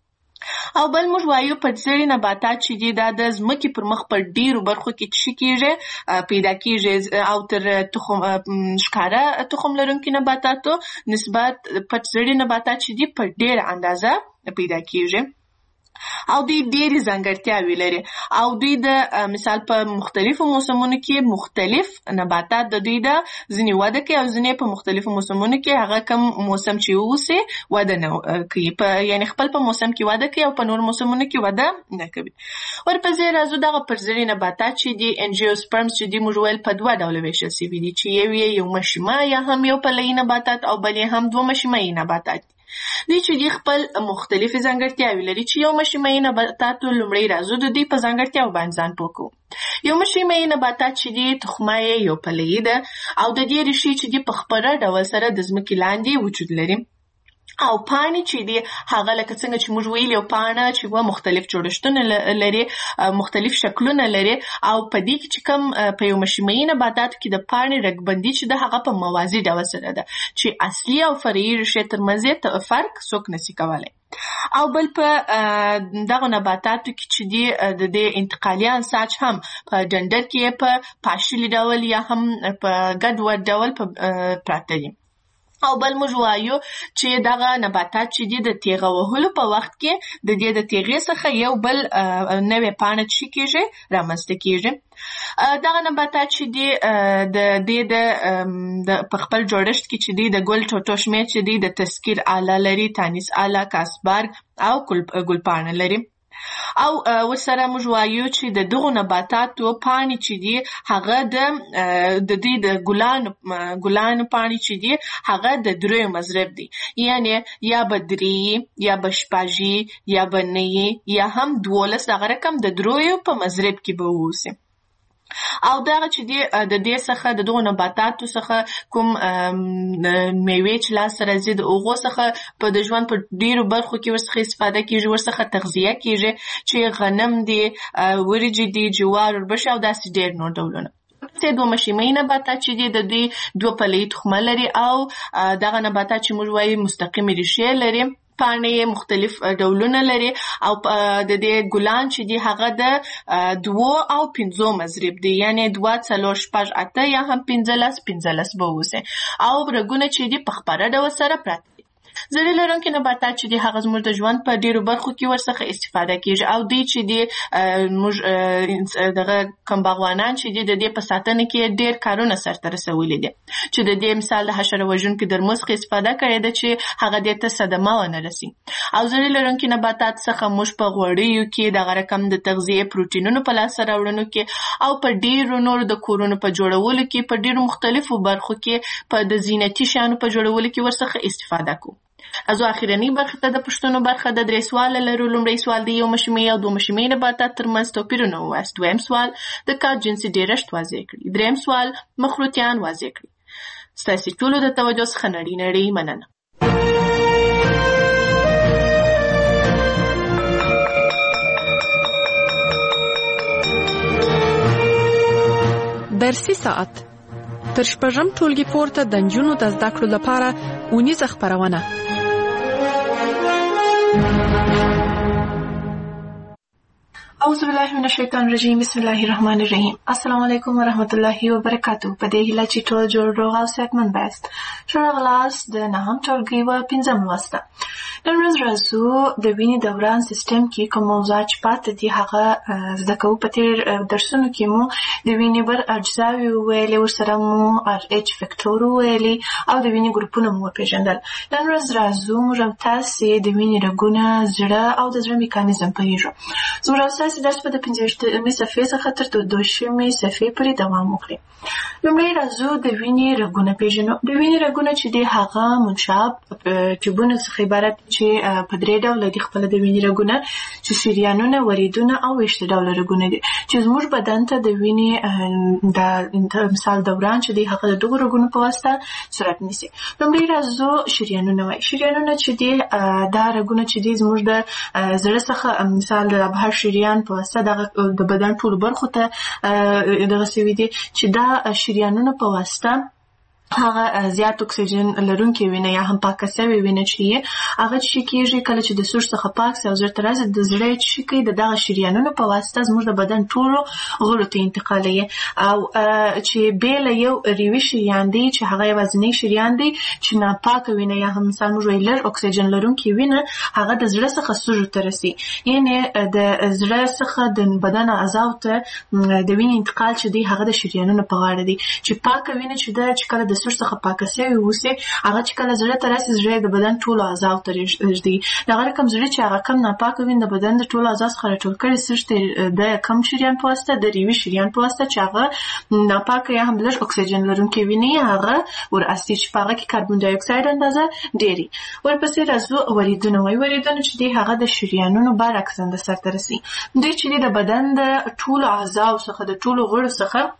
او بل موږ وایو پټزري نباتات چې دي دا د ځمکې پر مخ په ډیرو برخو کې چې کېږي پیدا کېږي او تر تخم ښکاره تخم لرونکي نباتاتو نسبت پټزري نباتات چې دي په ډیره اندازه پیدا کېږي او دوی ډېرې ځانګړتیاوې لري او دوی د مثال په مختلفو موسمونو کې مختلف نباتات د دوی د ځینې وده کوي او ځینې په مختلفو موسمونو کې هغه کم موسم چې ووسي وده نه کوي یعنی خپل په موسم کې وده کوي او په نور موسمونو کې وده نه کوي. ورپسې راځو دغه پټزري نباتات چې دي انجیوسپرمز چې دي موږ ویل په دوه ډوله ویشل سوي دي چې یو مشیمه یا هم یو پلوي نباتات او بل هم دوه مشیمه‌یي نباتات دوی چې دي خپل مختلفې ځانګړتیاوې لري چې یو مشیمه‌یي نباتاتو لومړی راځو د دوی په ځانګړتیاو باندې ځان پوه کوو. یو مشیمه‌یي نباتات چې دي تخمه یې یو پلوي ده او د دې ریښې چې دي په خپله ډول سره د ځمکې لاندې وجود لري او پاڼې چې دي هغه لکه څنګه چې موږ ویلي یو پاڼه چې مختلف جوړښتونه لري، مختلف شکلونه لري، او په دې کې چې کوم په یو مشیمیي نباتاتو کې د پاڼې رګبندي چې ده هغه په موازي ډول سره ده چې اصلي او فرعي ریښې ترمنځ فرق څوک نشي کولی. او بل په دغه نباتاتو کې چې دي د دې انتقالي انساج هم په ډنډر کې په پاشلي ډول یا هم په ګډوډ ډول پراته دي. او بل موږ وایو چې دغه نباتات چې دي د تیغه وهلو په وخت کې د دې د تیغې څخه یو بل نوې پاڼه چې کېږي رامنځته کېږي. دغه نباتات چې دي د په خپل جوړښت کې چې دي د ګل ټوټو شمېر چې دي د تذکیر آله لري، تانیس آله، کاسبارګ او ګلپاڼه لري. او ورسره موږ وایو چې د دغو نباتاتو پاڼې چې دي هغه د دې د ګلانو پاڼې چې دي هغه د دریو مضرب دي، یعنی یا به درې یا به شپږ یا به نه یا هم 12 دغه رقم د دریو په مضرب کې به اوسي. او دغه چې دی د دې څخه د دغو نباتاتو څخه کوم میوې چې لاسته راځي د هغو څخه په د ژوند په ډیرو برخو کې ورڅخه استفاده کیږي، ورڅخه تغذیه کیږي چې غنم دی، وریجې دي، جوار، وربشې او داسې ډیر نور ډولونه. دوه مشیمیي نباتات چې دي د دوی دوه پلې تخمه لري او دغه نباتات چې موږ وایو مستقیمې ریښې لري، پاڼې مختلف ډولونه لري او د دې ګلان چې دي هغه د 2 او 5 مضرب دي، یعنی 2 4 5 8 یا هم 15 به اوسي. او رګونه چې دي په خپره ډول سره پراته دي. زړې لرونکي نباتات چې دي هغه زموږ د ژوند په ډیرو برخو کې ورڅخه استفاده کیږي او دوی چې دي موږ دغه کوم باغوانان چې دي د دې په ساتنه کې ډیر کارونه سرته رسولي دي، چې د دې مثال د حشره وژونکو درملو څخه استفاده کړې ده چې هغه دې ته صدمه ونه رسي. او زړې لرونکي نباتات څخه موږ په غوړیو کې دغه رقم د تغذیه پروتینونو په لاسته راوړنو کې او په ډیرو نورو د کورونو په جوړولو کې په ډیرو مختلفو برخو کې په د زینتي شیانو په جوړولو کې ورڅخه استفاده کوو. ازو اخیرنی برخه ته د پښتنو برخه د 3 سوال لرو. لومړی سوال د یو مشیمیي او 2 مشیمیي نباتات ترمنځ توپیرونه ووایاست. دویم سوال د کار جنسي ډیرښت واضح کړئ. دریم سوال مخروطیان واضح کړئ. ستاسو ټولو د توجه څخه نړۍ مننه. درسي ساعت تر شپږم ټولګي پورته د نجونو د زده کړو لپاره اونیزه خپرونه. اعوذ بالله من الشیطان الرجیم، بسم الله الرحمن الرحیم. السلام علیکم ورحمت الله وبرکاتو. په دې هیله چې ټول جوړ روغ او صحتمند یاست. ښه راغلاست د 9م ټولګي و 5م لوست ته. نن ورځ راځو د وینې دوران سیستم کې کوم موضوعات چې پاتې دي هغه زده کوو. په تېر درسونو کې مو د وینې بر اجزاوې وویلې، ورسره مو RH فکټور وویلې او د وینې ګروپونه مو وپېژندل. نن ورځ راځو موږ او تاسې د وینې رګونه، زړه او د زړه میکانیزم پوهېږو. زموږ او تاسې درس به د 15مې صفحې څخه تر 22مې صفحې پورې دوام وکړي. لومړی راځو د وینې رګونه پېژنو. د وینې رګونه چې دي هغه منشاب ټیوبونو څخه عبارت چې په 3 ډوله دي خپل د وینې رګونه، چې شریانونه، وریدونه او 20 ډوله رګونه دي چې زموږ بدن ته د وینې د مثال دوران چې دي هغه د دغو رګونو په واسطه صورت نیسي. لومړی راځو شریانونه وایي. شریانونه چې دي دا رګونه چې دي زموږ د زړه څخه مثال د ابهار شریان په واسطه د بدن ټولو برخو ته دغه سوي دي چې دا شریانونه په واسطه هغه زیات اکسیجن لرونکي وینه یا هم پاکه شوې وینه چې هغه چې کېږي کله چې د سور څخه پاک سي او زړه ته راځي د زړه چې کوي د دغه شریانونو په واسطه زموږ د بدن ټولو غړو ته انتقالوي او چې بیل یو ریوي شریان دی چې هغه یوازینی شریان دی چې ناپاکه وینه یا هم مثال موږ ویلر اکسیجن لرونکي وینه هغه د زړه څخه سور ته رسي، یعنی د زړه څخه د بدن اعضاء ته د وینې انتقال چې دی هغه د شریانونو په غاړه دی چې پاکه وینه چې دا چې کله د سور څخه پاکه شوې وسي هغه چې کله زړه ته راسي زړه د بدن ټولو اعضاء ته رسېږي. دغه رقم زړه چې هغه کم ناپاکه وینه د بدن د ټولو اعضاء څخه راټول کړي سرته د کم شریان په واسطه د ریوي شریان په واسطه چې هغه ناپاکه یا هم لږ اکسیجن لرونکي وینه هغه ور اسي چې په هغه کې کاربن ډای اکساید اندازه ډېری. ورپسې راځو وریدونه وایي. وریدونه چې دی هغه د شریانونو برعکس اندازه سرته رسي. دوی چې د بدن د ټولو اعضاء څخه د ټولو غړو څخه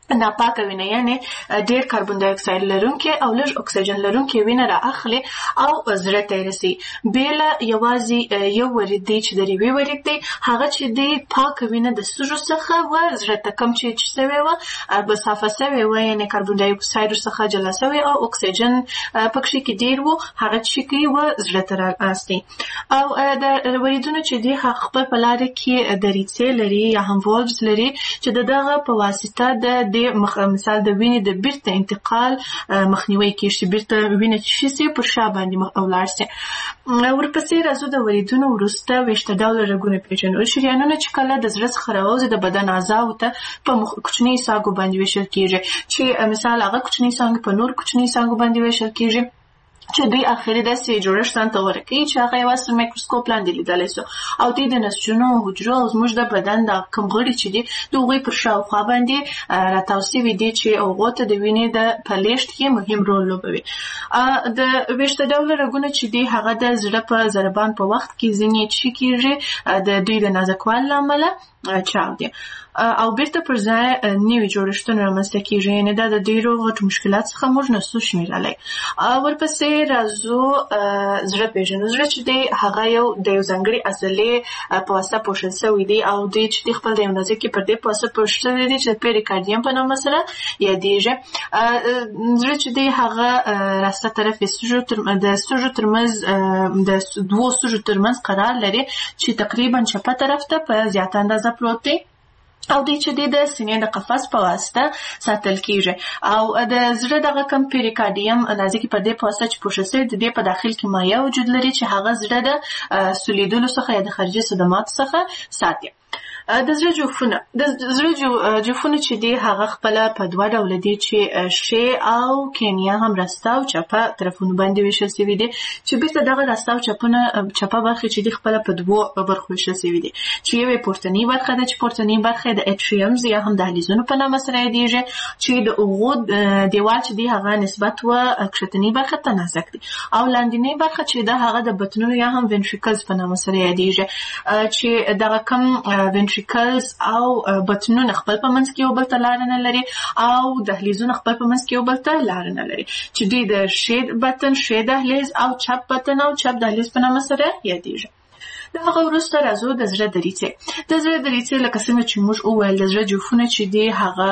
ناپاکه وینه یعنی ډېر کاربن ډای اکساید لرونکي او لږ اکسیجن لرونکي وینه را اخلي او زړه ته رسي. بیله یوازې یو ورید دی چې د ریوي ورید دی، هغه چې دی پاکه وینه د سږو څخه و زړه ته کم چې سوی وه به صافه سوی وه، یعنی کاربن ډای اکساید څخه جلا سوی او اکسیجن پکښې کې ډېر و، هغه چې کوي و زړه ته راستي. او د وریدونه چې دی خپل په لاره کې دریڅې لري یا هم والوز لري چې د دغه په واسطه د مثال د وینې د بیرته انتقال مخنیوي کیږي، چې بیرته وینه چې شي پر شا باندې ولاړ شي. ورپسې راځو د وریدونو وروسته ویشته ډوله رګونه پیژنو. شریانونه چې کله د زړه څخه راوځي د بدن اعضاو ته په کوچنۍ ساګو باندې ویشل کیږي، چې مثال هغه کوچنۍ ساګ په نور کوچنۍ ساګو باندې ویشل کیږي چې دوی اخري داسې جوړښت ځان ته ورکوي چې هغه یوازې تر مایکروسکوپ لاندې لیدلی سو، او دوی د نسجونو حجرو او زموږ د بدن د کوم غړي چې دي د هغوی پر شاوخوا باندې راتاو سوي دي چې هغو ته د وینې د په لیږد کې مهم رول لوبوي. د ویشته ډوله رګونه چې دي هغه د زړه په ضربان په وخت کې ځینې څه کیږي د دوی د نازکوالي له امله چاودي او بیرته پر ځای نوي جوړښتونه رامنځته کیږي، یعنې دا د ډېرو غټو مشکلات څخه موږ نسو شمیرلی. ورپسې راځو زړه پیژنو. زړه چې دی هغه د یو ځانګړي عضلې په واسطه پوښل سوی دی او دوی چې دی خپل د یو نازکې پردې په واسطه پوښل سوی دی چې د پیریکارډیم په نامه سره یادیږي. زړه چې دی هغه راسته طرف د سږو ترمنځ د دوو سږو ترمنځ قرار لري چې تقریبا چپه طرف ته په زیاته اندازه پروت دی او دوی چې دی د سینې د قفس په واسطه ساتل کیږي. او د زړه دغه کم پیریکارډیم نازکې پردې په واسطه چې پوښل سوی د دې په داخل کې مایع وجود لري چې هغه زړه د سولیدلو څخه یا د خارجي صدماتو څخه ساتي. د زړه جوفونه. د زړه جوفونه چې دی هغه خپله په دوه ډوله دي چې ښي او کینیا هم راسته او چپه طرفونو باندې ویشل سوي دي، چې بیرته دغه راسته او چپه برخې چې دی خپله په دوو برخو ویشل سوي دي، چې یو یې پورتنۍ برخه ده چې پورتنۍ برخه د اټریمز یا هم دهلیزونو په نامه سره یادیږي، چې د هغو دیوال چې دی هغه نسبت و کښتنۍ برخه ته نازک دی، او لاندنۍ برخه چې ده هغه د بطنونو یا هم وینټریکلز په نامه سره یادیږي، چې دغه کم وینټریکلز او بطنونه خپل په منځ کې یو بل ته لاره نه لري او دهلیزونه خپل په منځ کې یو بل ته لاره نه لري، چې دوی د ښي بطن، ښي دهلیز او چپ بطن او چپ دهلیز په نامه سره یادیږي. د هغه وروسته راځو د زړه دریڅې. د زړه دریڅې لکه څنګه چې موږ وویل د زړه جوفونه چې دي هغه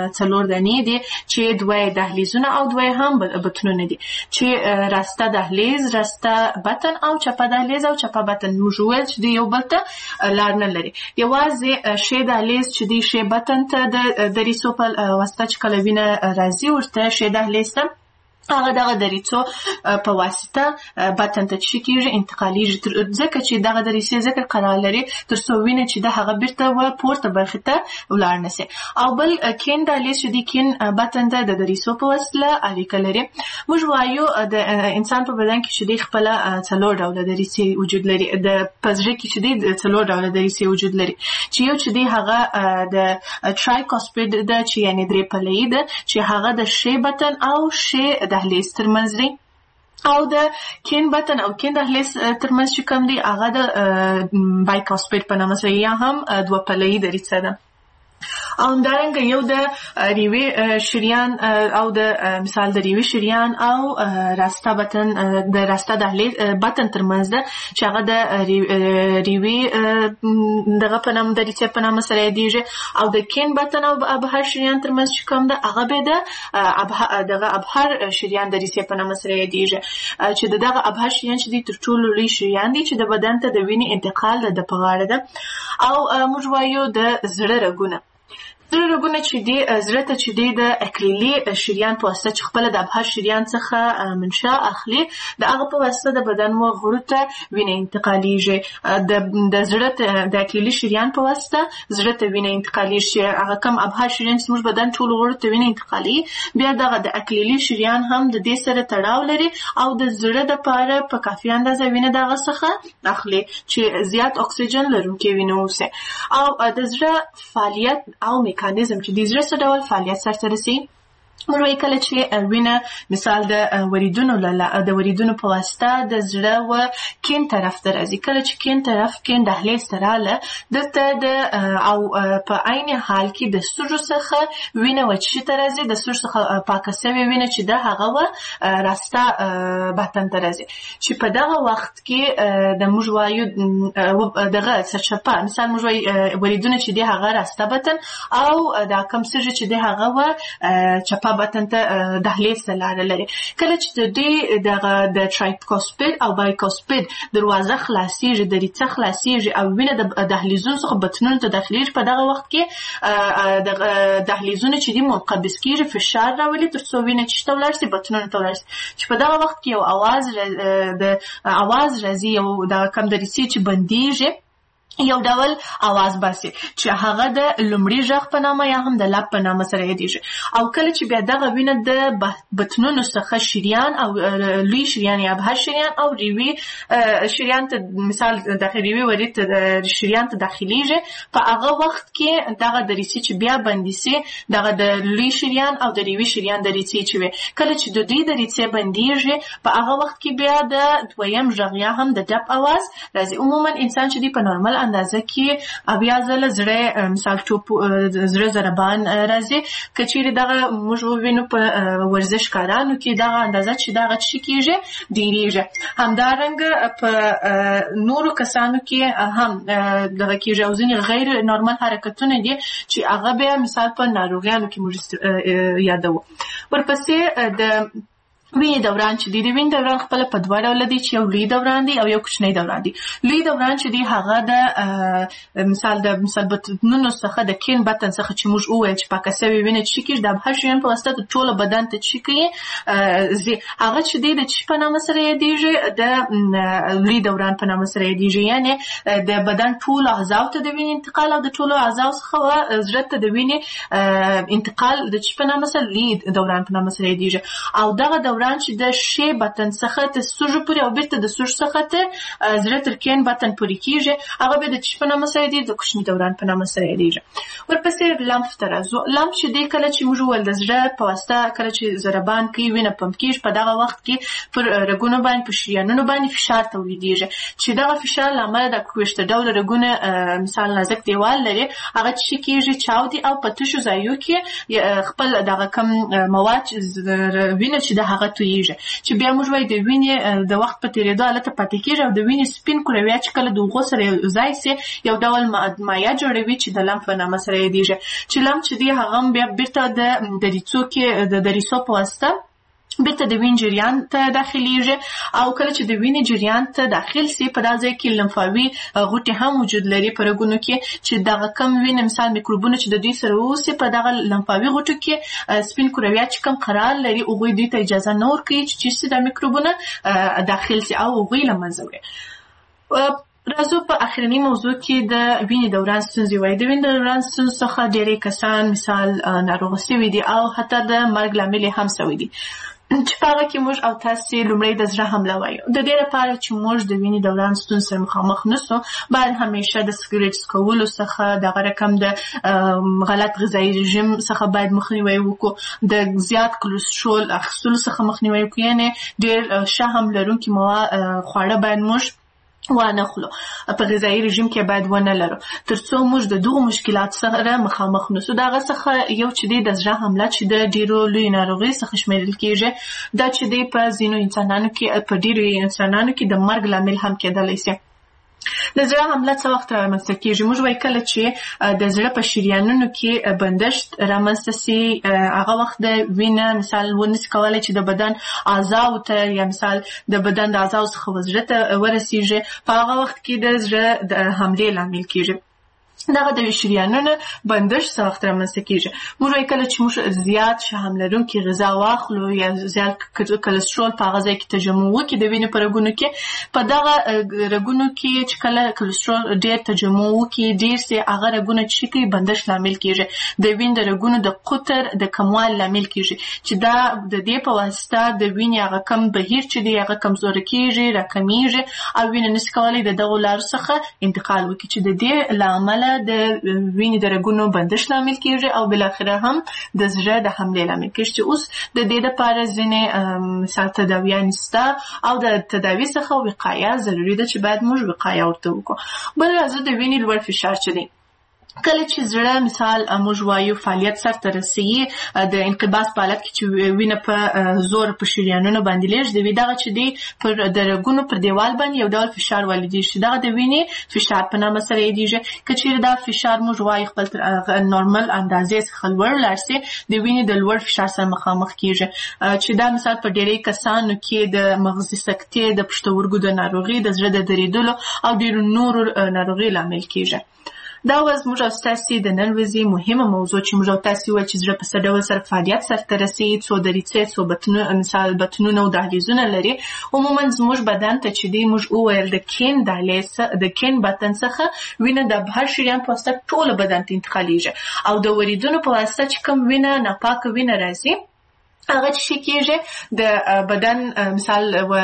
4 دانې دي چې 2 دهلیزونه او 2 هم بطنونه دي، چې راسته دهلیز، راسته بطن او چپه دهلیز او چپه بطن. موږ وویل چې یو بل ته لار نه لري، یوازې ښي دهلیز چې دی ښي بطن ته د دریڅو په واسطه چې کله وینه راځي ورته ښي دهلیز ته هغه دغه دریڅو په واسطه بطن ته چې کیږي انتقالیږي، ځکه چې دغه دریڅې ځکه قرار لري تر څو وینه چې د هغه بیرته پورته برخې ته ولاړ نه سي. او بل کین دهلیز چې دی کین بطن ته د دریڅو په وسیله اړیکه لري. موږ وایو د انسان په بدن کې چې دی خپله 4 ډوله دریڅې وجود لري، د په زړه کې چې دی 4 ډوله دریڅې وجود لري، چې یو چې دی هغه د ټرایکاسپید ده چې یعنې 3 پله‌یي ده، چې هغه د ښي بطن او ښي دهلیز ترمنځ دی، او د کین بطن او کین دهلیز ترمنځ چې کوم دی هغه د بایکاسپید په نامه سره یا هم 2 پله‌یي دریڅه ده. او همدارنګه یو د ریوي شریان او د مثال د ریوي شریان او راسته بطن د راسته دهلیز بطن ترمنځ ده، چې هغه د ریوي دغه په نامه دریڅې په نامه سره یادیږي، او د کین بطن او ابهر شریان ترمنځ چې کوم ده هغه به د دغه ابهر شریان دریڅې په نامه سره یادیږي، چې دغه ابهر شریان چې دي تر ټولو لوی شریان دي چې د بدن ته د وینې انتقال د په غاړه ده. او موږ وایو د زړه رګونه. زړه رګونه چې دی زړه ته چې دی د اکلیلي شریان په واسطه چې خپله د ابهر شریان څخه منشا اخلي، د هغه په واسطه د بدن و غړو ته وینه انتقالیږي. د زړه د اکلیلي شریان په واسطه زړه ته وینه انتقالیږي، هغه کم ابهر شریان چې موږ بدن ټولو غړو ته وینه انتقالي، بیا دغه د اکلیلي شریان هم د دې سره تړاو لري او د زړه دپاره په کافي اندازه وینه دغه څخه اخلي چې زیات اکسیجن لرونکې وینه اوسي. او د زړه فعالیت او میکانیزم چې د زړه څه ډول فعالیت سرته رسي. موږ وایي کله چې وینه مثال د وریدونو په واسطه د زړه و کیڼ طرف ته راځي. کله چې کیڼ دهلیز ته راله دلته او په عین حال کې د سږو څخه وینه وچې ته راځي، د سږو څخه پاکه سوې وینه چې ده هغه و راسته بطن ته راځي، چې په دغه وخت کې د موږ وایو دغه سرچپه مثال موږ وایي وریدونه چې دی هغه راسته بطن او دا کم سږي چې دی هغه و چپه بطن ته دهلیز ته لاره لري. کله چې د دې د ټرایکوسپید او بایکوسپید دروازه خلاصیږي، دریڅه خلاصیږي او وینه د دهلیزونو څخه بطنونو ته داخلیږي، په دغه وخت کې د دهلیزونه چې دي منقبض کیږي، فشار راولي تر څو وینه چې ته ولاړ شي بطنونو ته ولاړ شي، چې په دغه وخت کې یو اواز راځي، یو د کم دریڅې چې بندیږي یو ډول आवाज باسي چې هغه د لومړي غږ په نامه یا هم د لب په نامه سره یادېږي. او کله چې بیا دغه وینه د بطنونو څخه شریان او لوی شریان یا ابهر شریان او ریوي شریان ته مثال داخلي ورید شریان ته داخليږي، په هغه وخت کې دغه دریڅې چې بیا بندي سي، دغه د لوی شریان او د ریوي شریان دریڅې چې وي، کله چې د دوی دریڅې بنديږي په هغه وخت کې بیا د دویم غږ یا هم د ډب आवाज راځي. عموما انسان چې دی په نورمال اندازه کې بیا ځله زړه مثال زړه ضربان راځي، کچېرې دغه موږ ووینو په ورزشکارانو کې دغه اندازه چې دغه څه کېږي ډېرېږي. همدارنګه په نورو کسانو کې هم دغه کېږي او ځینې غیر نورمال حرکتونه دي چې هغه بیا مثال په ناروغیانو کې موږ یادوو. ورپسې د وینې دوران چې دی، د وینې دوران خپل په دوه ډوله دی، چې یو لوی دوران دی او یو کوچنی دوران دی. لوی دوران چې دی هغه د مثال بطنونو څخه د کیڼ بطن څخه چې موږ وویل چې پاکه سوې وینه چې کېږي د ابهر شریان په واسطه د ټوله بدن ته چې کوي هغه چې دی د چې په نامه سره یادېږي د لوی دوران په نامه سره یادېږي، یعنې د بدن ټولو اعضاو ته د وینې انتقال او د ټولو اعضاو څخه زړه ته د وینې انتقال د چې په نامه سره لوی دوران په نامه سره یادېږي. او دغه دوران چې د شی بطن څخه تر سږو پورې او بیرته د سږو څخه تر زړه تر کیڼ بطن پورې کېږي، هغه بیا د چې په نامه سره یادېږي، د کوچني دوران په نامه سره یادېږي. ورپسې لمف ته راځو. لمف چې دی کله چې موږ وویل د زړه په واسطه کله چې ضربان کوي وینه پمپ کېږي، په دغه وخت کې پر رګونو باندې په شریانونو باندې فشار تولیدېږي، چې دغه فشار له امله د کوښته ډوله رګونه مثال نازک دیوال لري، هغه چې کېږي چاودي او په تشو ځایو کې خپل دغه کم مواد وینه چې د هغه تویږي، چې بیا موږ وایي د وینې د وخت په تېرېدو حالت پاتې کېږي او د وینې سپین کرویات چې کله د هغو سره یو ځای سي یو ډول مایع جوړوي چې د لمف په نامه سره یادېږي، چې لمف چې دی هغه هم بیا بیرته د دریڅو په واسطه بیرته د وینې جریان ته داخليږي. او کله چې د وینې جریان ته داخل سي په دغه ځای کې لمفاوي غوټې هم وجود لري په رګونو کې، چې دغه کم وینه مثال میکروبونه چې د دوی سره اوسي په دغه لمفاوي غوټو کې سپین کرویات چې کم قرار لري هغوی دوی ته اجازه نه ورکوي چې دا میکروبونه داخل سي او هغوی له منځه وړي. راځو په اخرنی موضوع کې د وینې دوران ستونزې وایي. د وینې دوران ستونزو څخه ډېری کسان مثال ناروغه سوي دي او حتی د مرګ لامل هم سوي دي، چې په هغه کې موږ او تاسې لومړی د زړه حمله وایو. د دې لپاره چې موږ د وینې دوران ستونزې سره مخامخ نسو، باید همیشه د سګرټ څکولو څخه دغه رقم د غلط غذایي رژیم څخه باید مخنیوی وکړو، د زیات کلسترول اخیستلو څخه مخنیوی وکړو، یعنې ډېر شحم لرونکي خواړه باید موږ وانه خلو په غذایي رژیم کې باید ونه لرو تر څو موږ د دغو مشکلات سره مخامخ نسو. دغه څخه یو چې دی د زړه حمله چې د ډیرو لوی ناروغۍ څخه شمیرل کېږي، دا چې دی په ځینو انسانانو کې په ډیرو انسانانو کې د مرګ لامل هم کېدلی شي. د زړه حمله څه وخت رامنځته کېږي؟ موږ وایي کله چې د زړه په شریانونو کې بندښت رامنځته سي، هغه وخت د وینه مثال ونسي کولی چې د بدن اعضاو ته یا مثال د بدن د اعضاو څخه زړه ته ورسېږي، په هغه وخت کې د زړه د حملې لامل کېږي. دغه د شریانونو بندښت څه وخت رامنځته کېږي؟ موږ وایي کله چې موږ زیات شحم لرونکي غذا واخلو یا زیات کلسترول په هغه ځای کې تجمع وکړي د وینې په رګونو کې، په دغه رګونو کې چې کله کلسترول ډېر تجمع وکړي ډېر سي، هغه رګونه چې کوي بندښت لامل کېږي، د وینې د رګونو د قطر د کموالي لامل کېږي، چې دا د دې په واسطه د وینې هغه کم بهیر چې دی هغه کمزوری کېږي، راکمیږي او وینه نشي کولی د دغو لارو څخه انتقال وکړي، چې د دې له امله د وینې د رګونو بندش لامل کیږي او بالاخره هم د زړه د حملې لامل کیږي چې اوس د دې لپاره ځینې مثال تداویان شته او د تداوی څخه وقایه ضروري ده چې باید موږ وقایه ورته وکړو. بل راځو د وینې لوړ فشار چې دی. کله چې زړه مثال موږ وایو فعالیت سرته رسوي د انقباض په حالت کې چې وینه په زور په شریانونو باندې لیږدوي دغه چې دی پر د رګونو پر دیوال باندې یو ډول فشار والیدېږي چې دغه د وینې فشار په نامه سره یادېږي. که چیرې دا فشار موږ وایو خپل نورمال اندازې څخه لوړ لاړ سي د وینې د لوړ فشار سره مخامخ کیږي چې دا مثال په ډېری کسانو کې د مغزي سکتې د پښتورګو د ناروغي د زړه د درېدلو او ډېرو نورو ناروغي لامل کیږي. دا وز موږ او ستاسې د نن ورځې مهمه موضوع چې موږ او تاسې وویل چې زړه په څه ډول سره فعالیت سرته رسوي څو دریڅې څو مثال بطنونه او دهلیزونه لري. عموما زموږ بدن ته چې دی موږ وویل د کین بطن څخه وینه د هر شریان په واسطه ټول بدن ته انتقالیږي او د وریدونو په واسطه چې کوم وینه ناپاکه وینه راځي هغه چې کېږي د بدن مثال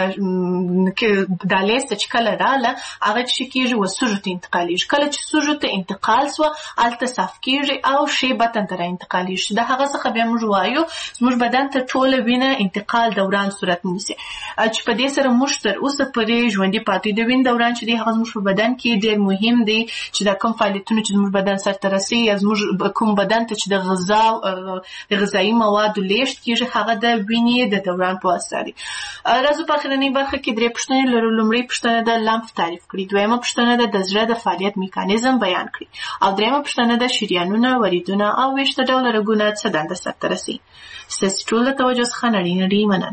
دالیز ته چې کله رااله هغه چې کېږي وسوژو ته انتقالیږي. کله چې سوژو ته انتقال سوه هلته صاف کېږي او شی بطن ته راانتقالیږي. د هغه څخه بیا موږ وایو زموږ بدن ته ټوله وینه انتقال دوران صورت نیسي چې په دې سره موږ تر اوسه پورې ژوندي پاتې د وینې دوران چې دی هغه زموږ په بدن کې ډېر مهم دی چې دا کوم فعالیتونه چې زموږ بدن سرته رسوي یا زموږ کوم بدن ته چې د غذایي موادو لیږد کېږي هغه د وینې د دوران په واسطه دي. راځو په اخرنۍ برخه کې درې پوښتنې لرو. لومړۍ پوښتنه د لمف تعریف کړي، دویمه پوښتنه د زړه د فعالیت میکانیزم بیان کړي او دریمه پوښتنه د شریانونه، وریدونه او ویښته ډوله رګونه څه دنده سرته رسوي. ستاسې ټول د توجه څخه نړۍ مننه.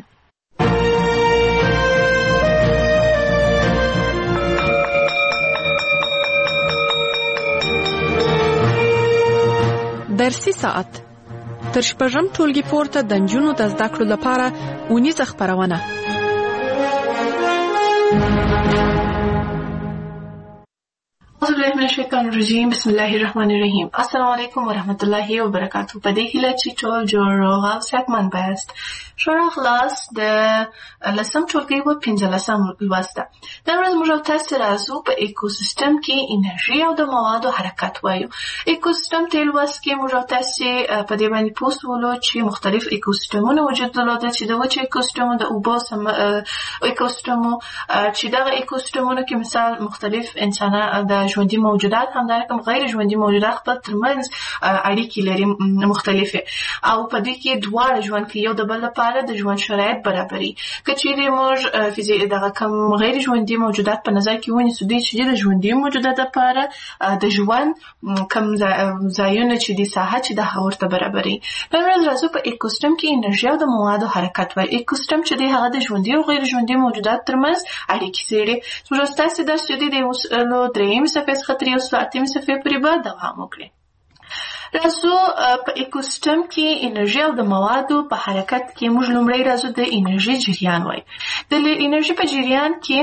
درسي ساعت تر شپږم ټولګي پورته د نجونو د زده کړو لپاره اونیزه خپرونه. أعوذ بالله من الشیطان الرجیم. بسم الله الرحمن الرحیم. السلام علیکم ورحمت الله وبرکاته. په دې هیله چې ټول جوړ روغ او صحتمند یاست. ښه راغلاست د لسم ټولګي په 15 لوست ده. نن ورځ موږ تاسو راځو په ایکوسیستم کې انرژي او د موادو حرکت وایو. ایکوسیستم ته لوست کې موږ تاسو په دې باندې پوښتولو چې مختلف ایکوسیستمونه وجود لري چې د وچ ایکوسیستم د اوبو ایکوسیستم چې دغه ایکوسیستمونه کې مثال مختلف انسانان د ژوندي موجودات همدارنګه غیر ژوندي موجودات خپل ترمنځ اړیکې لري مختلفه او په دې کې دواړه ژوند کې یو د بل لپاره د ژوند شرایط برابري. که چیرې موږ دغه کوم غیر ژوندي موجودات په نظر کې ونیسو دوی چې د ژوندي موجودات لپاره د ژوند کوم ځایونه چې د ساحه چې د ورته برابري. نن ورځ راځو په ایکوسیستم کې انرژي او د موادو حرکت وایي. ایکوسیستم چې دی هغه د ژوندي او غیر ژوندي موجودات ترمنځ اړیکې څېړي. موږ ستاسو د سټډي د درېیم صفحې څخه تر یو ساعتمې صفحې پورې به دوام وکړي. راځو په ایکوسیستم کې انرژي او د موادو په حرکت کې موږ لومړی راځو د انرژي جریان وایي. د انرژي په جریان کې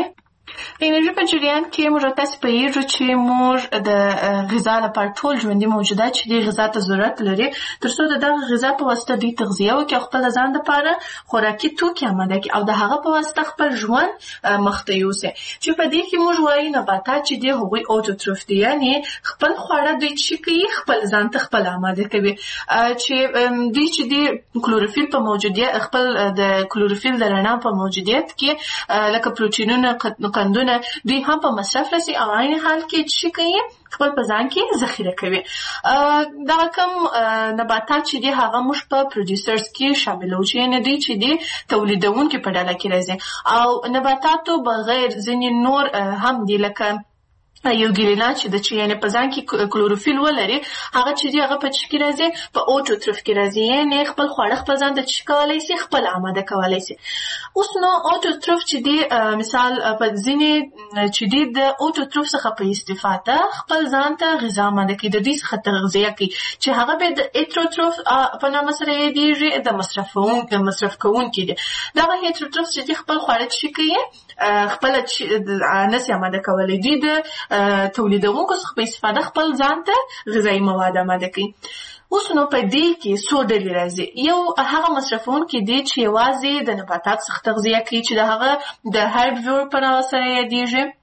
موږ تاسو په یوه چې موږ د غذا لپاره ټول ژوندي موجودات چې د غذا ته ضرورت لري ترڅو دغه غذا په واسطه د تغذیه او خپل ځان لپاره خوراکي توکي آماده کړي او د هغه په واسطه خپل ژوند مخته یوسي. چې په دې کې موږ وایو نباتات چې د هغوی اوټوټروف دي یعنی خپل خواړه دوی چې کوي خپل ځان ته خپل آماده کوي چې دوی چې د کلوروفیل په موجودیت خپل د کلوروفیل د رڼا په موجودیت کې لکه پروتینونه قندونه دوی هم په مصرف رسي او عین حال کې چې کوي خپل په ځان کې ذخیره کوي. دا کوم نباتات چې دي هغه موږ په پروډوسرز کې شاملو چې نه دي چې دي تولیدونکو په ډله کې راځي او نباتاتو بغیر ځینې نور هم دي لکه یو ګیلینا چې د یعنی په ځان کې کلوروفیل ولري هغه چې دی هغه په چی کې راځي په اوټوټروف کې راځي یعنی خپل خواړه خپل ځان ته چی کولای شي خپل آماده کولای شي. اوس نو اوټوټروف چې دی مثال په ځینې چې دی د اوټوټروف څخه په استفاده خپل ځان ته غذا آماده کوي د دې څخه تغذیه کوي چې هغه به د هیټروټروف په نامه سره یادېږي د مصرف کوونکي دی. دا هیټروټروف چې خپل خواړه چی کوي خپل نس آماده کولای دي د تولیدونکو څخه په استفاده خپل ځان ته غذایي مواد آماده کوي. اوس نو په دې کې څو ډلې راځي. یو هغه مصرفونکي دي چې یوازې د نباتات څخه تغذیه کوي چې د هغه د هربیور په نامه سره یادېږي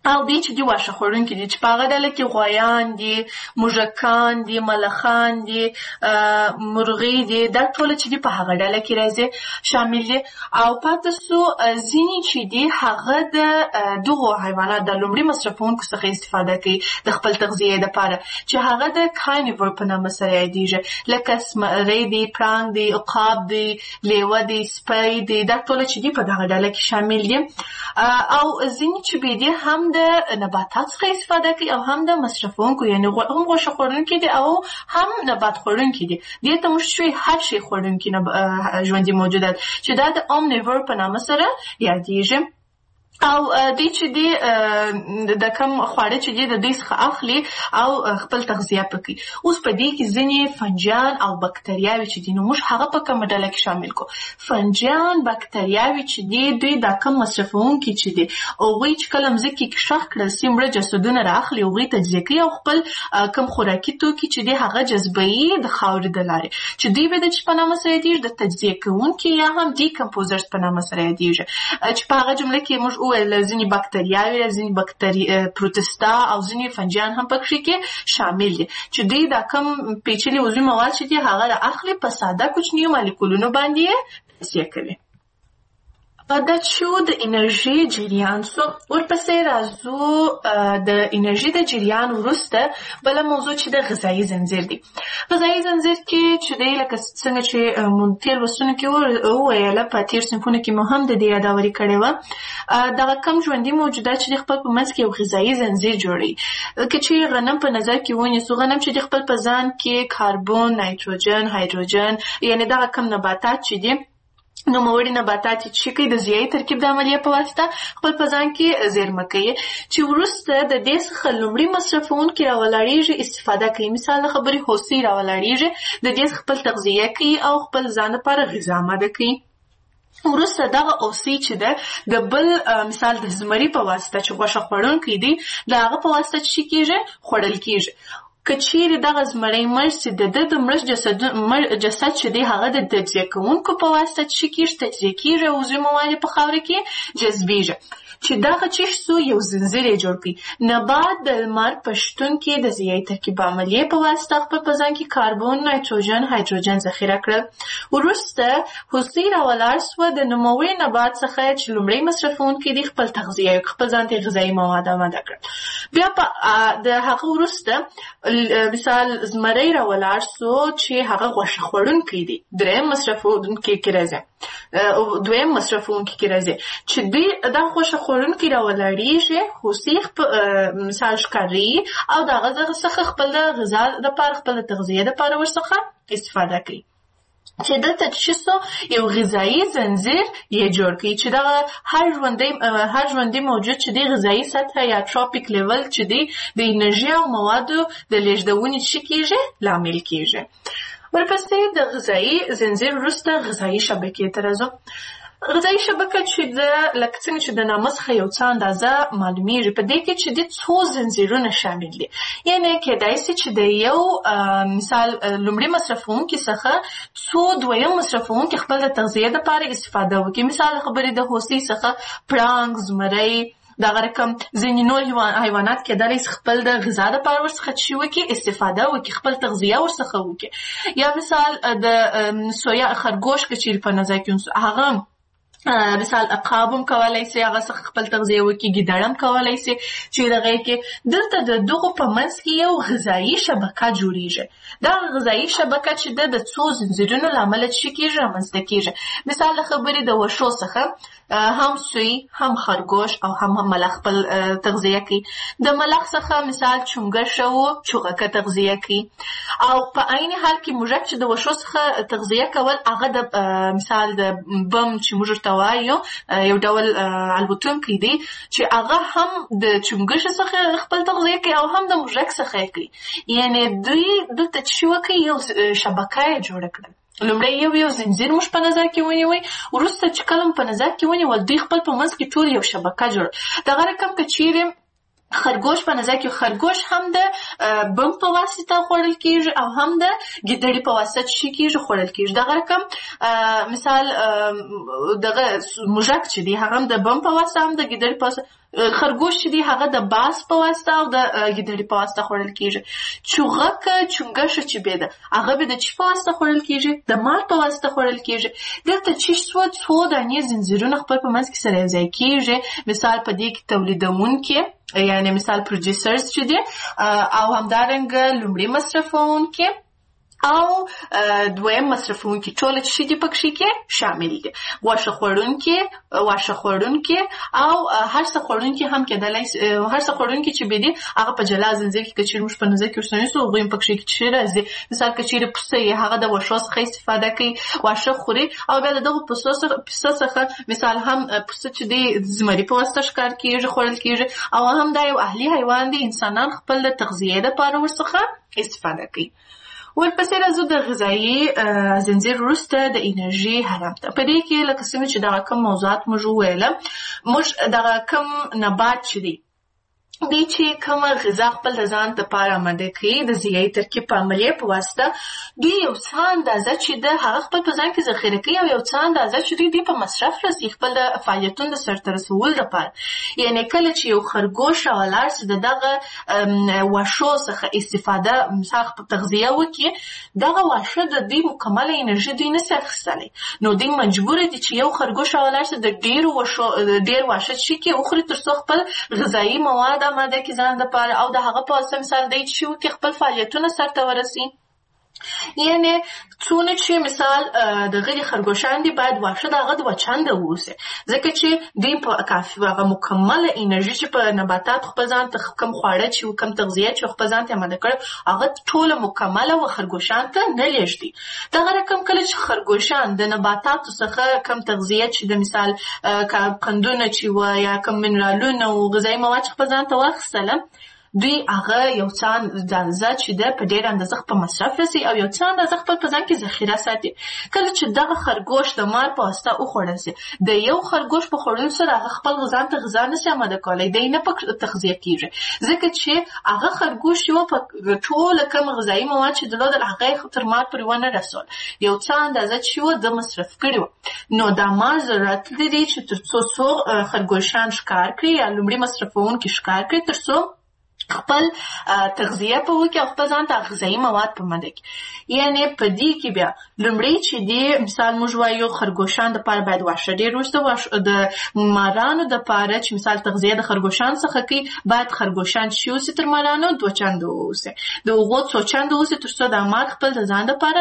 او دی چې دی واښه خوړونکي دي چې په هغه ډله کې غویان دي، موږکان دي، ملخان دي، مرغۍ دي، دا ټوله چې دي په هغه ډله کې راځي شامل دي. او پاتې سو ځینې چې دي هغه د دغو حیوانات د لومړي مصرفونکو څخه استفاده کوي د خپل تغذیې دپاره چې هغه د کارنیور په نامه سره یادېږي، لکه زمری دی، پړانګ دی، عقاب دی، لیوه دی، سپی دی، دا ټوله چې دي په دغه ډله کې شامل دي. او ځینې چې دي هم د نباتات څخه استفاده کوي او هم د مصرفونکو، یعنی هم غوښه خوړونکي دي او هم نبات خوړونکي دي. دې ته موږ شوي هر شي خوړونکي ژوندي موجودات چې دا د اومنیور په نامه سره یادېږي. او دوی چې دي د کم خواړه چې دي د دوی څخه اخلي او خپل تغذیه پکې. اوس په دې کې ځینې فنجان او بکتریاوې چې دي نو موږ هغه په کومه ډله کې شامل کو. فنجان بکتریاوې چې دي دوی دا کم مصرفونکي چې دي هغوی چې کله مځکې کې ښخ کړل سي مړه جسدونه رااخلي، هغوی تجزیه کوي او خپل کم خوراکي توکي چې دي هغه جذبوي د خاورې د لارې چې دوی به د چې په نامه سره یادېږي د تجزیه کوونکي یا هم ډیکمپوزرز په نامه سره یادېږي چې په هغه جمله کې موږ ځینې بکتریاوې، ځینې پروتستا او ځینې فنجان هم پکې کې شامل دي چې دوی دا کم پیچلي عضوي مواد چې دي هغه اخلي په ساده کوچنیو مالیکولونو باندې تجزیه کوي. دا چې د انرژي جریان سو ورپسې راځو د انرژي د جریان وروسته بله موضوع چې د غذایي زنځیر دی. غذایي زنځیر کې چې دی لکه څنګه چې مونږ تېر لوستونو کې وویله په تېر صنفونو کې مو هم د دې یاداوري کړې وه دغه کم ژوندي موجودات چې د خپل په منځ کې یو غذایي زنځیر جوړوي. که چې غنم په نظر کې ونیسو، غنم چې د خپل په ځان کې کاربن، نایتروجن، هایدروجن یعنې دغه کم نباتات چې دي نوموړي نباتات چې کوي د ضیایي ترکیب د عملیې په واسطه خپل په ځان کې زیرمه کوي چې وروسته د دې څخه لومړي مصرفونکي راولاړېږي استفاده کوي. مثال د خبرې هوسۍ راولاړېږي د دې خپل تغذیه کوي او خپل ځان لپاره غذا آماده کوي. وروسته دغه هوسۍ چې ده د بل مثال د زمري په واسطه چې غوښه خوړونکی دی د هغه په واسطه چې کېږي خوړل کېږي. که چیرې دغه زمری مړ سي د ده د مړ جسد چې دی هغه د تجزیه کوونکو په واسطه چې کېږي تجزیه کېږي او عضوي مواد په خاوره کې جذبېږي چې دغه چې سو یو زنځیر یې جوړ کړي. نبات د لمر په شتون کې د ضیایي ترکیب عملیې په واسطه خپل په ځان کې کاربن، نایتروجن، هایدروجن ذخیره کړل. وروسته هوسۍ راولاړ سوه د نوموړي نبات څخه چې لومړی مصرفونکي دي خپل تغذیه خپل ځان ته غذایي مواد آماده کړل. بیا د هغه وروسته مثال زمری راولاړ سو چې هغه غوښه خوړونکی دی، دویم مصرفونکي کې راځي چې دوی دا غوښه خوړونکي راولاړېږي. هوسۍ مثال ښکاري او د هغه څخه خپل د غذا دپاره خپل د تغذیې دپاره ورڅخه استفاده کوي چې دلته چې څو یو غذایي زنځیر یې جوړ کړي چې دغه هر ژوندي موجود چې دی غذایي سطحه یا تروپیک لیول چې دی د انرژي او موادو د لیږدونې چې کېږي لامل کېږي. ورپسې د غذایي زنځیر وروسته غذایي شبکې ته راځو. غذایي شبکه چې لکه څنګه چې د نامه څخه یو څه اندازه معلومیږي په دې کې چې د څو زنځیرونه شامل دي. یعنې کېدای سي چې د یو مثال لومړي مصرفونکي څخه څو دویم مصرفونکي خپل د تغذیې دپاره استفاده وکړي. مثال خبرې د هوسۍ څخه پړانګ، زمری، دغه رقم ځینې نور حیوانات کېدلی سي خپل د غذا دپاره ورڅخه چې وکړي استفاده وکړي، خپل تغذیه ورڅخه وکړي. یا مثال د سویا خرګوش که چیرې په نظر کې هغه مثال عقاب هم کولی سي هغه څخه خپل تغذیه وکړي، ګیدړ هم کولی سي چې دغه کې دلته د دغو په منځ کې یو غذایي شبکه جوړیږي. دغه غذایي شبکه چې د څو زنځیرونو له امله چې کېږي رامنځته کېږي. مثال د خبرې د وښو څخه هم سوی، هم خرګوش او هم ملخ خپل تغذیه کوي. د ملخ څخه مثال چونګښه و چوغکه تغذیه کوي. او په عین حال کې موږک چې د وښو څخه تغذیه کول هغه د مثال د بم چې موږ ورته وایو یو ډول الوتونکی دی چې هغه هم د چونګښې څخه خپل تغذیه کوي او هم د موږک څخه یې کوي. یعنې دوی دلته چې وکړي یو شبکه یې جوړه کړل. لومړی یو زنځیر موږ په نظر کې ونیوی، وروسته چې کله په نظر کې ونیول دوی خپل په منځ کې ټول یو شبکه جوړ. دغه رقم که چیرې خرګوش په نظر کې خرګوش هم د بم په واسطه خوړل کېږي او هم د ګیدړې په واسطه چې کېږي خوړل کېږي. دغه رقم مثال دغه موږک چې دی هغه هم د بم په واسطه هم د ګیدړې په واسطه خرګوش چې دی هغه د باز په واسطه او د ګیدړې په واسطه خوړل کیږي. چوغکه چونګشه چې به ده هغه به د چی په واسطه خوړل کیږي؟ د مار په واسطه خوړل کیږي. دلته چې څو دانې زنجیرونه خپل په منځ کې سره یو ځای کیږي. مثال په دې کې تولیدونکي یعنی مثال پروډوسرز چې دي او همدارنګه لومړی مصرفونکي او دویم مصرفونکي ټول چې دي پکې کې شامل دي. واښه خوړونکي او هر څه خوړونکي هم کېدلای هر څه خوړونکي چې به دي هغه په جلا زنجیر کې کچیر مش په نظر کې ورسنی سو غویم پکې کې راځي. مثال کچیر پسه هغه د واښو څخه استفاده کوي واښه خوري او بیا دغه پسه څخه مثال هم پسه چې دی زمری په واسطه ښکار کیږي خوړل کیږي او هم دا یو اهلي حیوان دی. انسانان خپل د تغذیه لپاره ورڅخه استفاده کوي. ورپسې راځو د غذایي زنجیر وروسته د انرژي هرم ته. په دې کې لکه څنګه چې دغه کوم موضوعات موږ وویله موږ دغه کوم نبات چې دی دی چې کومه غذا خپل د ځان لپاره آماده کوي د غذایي ترکیب په عملیه په واسطه دوی یو څه اندازه چې د هغه خپل په ځان کې ذخیره کوي او یو څه اندازه چې دوی په مصرف رسي خپل د فعالیتونو د سرته رسولو لپاره. یعنی کله چې یو خرګوش راولار چې دغه واښو څخه استفاده مثال په تغذیه وکړي دغه واښه د دوی مکمله انرژي دوی نشي اخیستلی نو دوی مجبور دي چې یو خرګوش راولار چې د ډیر واښه چې کې وخوري تر څو خپل غذایي مواد آماده کې ځان لپاره او د هغه په واسطه مثال دی چې وکړي خپل فعالیتونه سرته ورسي. یعنی څونه چې مثال د غړي خرګوشان دي باید واښه دغه د وچانده ووسي ځکه چې دوی په کافي هغه مکمله انرژي چې په نباتات خپل ځان ته کم خواړه چې کم تغذیه چې خپل ځان ته آماده کړي هغه ټوله مکمله و خرګوشان ته نه لېږدي. دغه رقم کله چې خرګوشان د نباتاتو څخه کم تغذیه چې د مثال قندونه چې و یا کم منرالونه او غذایي مواد خپل ځان ته واخیستله دوی هغه یو څه اندازه چې ده په ډېر اندازه په مصرف رسي او یو څه اندازه خپل په ځان کې ذخیره ساتي. کله چې دغه خرګوش د مار په واسطه وخوړل شي د یو خرګوش په خوړلو سره هغه خپل ځان ته غذا نشي آماده کولی دی نه په تغذیه کیږي ځکه چې هغه خرګوش یو په ټوله کوم غذایي مواد چې درلودل هغه تر مار پورې ونه رسول یو څه اندازه چې و د مصرف کړي نو دا مار ضرورت لري چې تر څو خرګوشان ښکار کړي یا لومړي مصرفونکي ښکار کړي تر څو خپل تغذیه په وکړي او خپل ځان ته غذایي مواد په آماده کړي. یعنی په دې کې بیا لومړی چې دی مثال موږ وایو خرګوشان دپاره باید واښه ډېر وروسته د مارانو دپاره چې مثال تغذیه د خرګوشان څخه کوي باید خرګوشان چې اوسي تر مارانو 2 چنده واوسي د هغو 2 چنده واوسي تر څو د مار خپل د ځان دپاره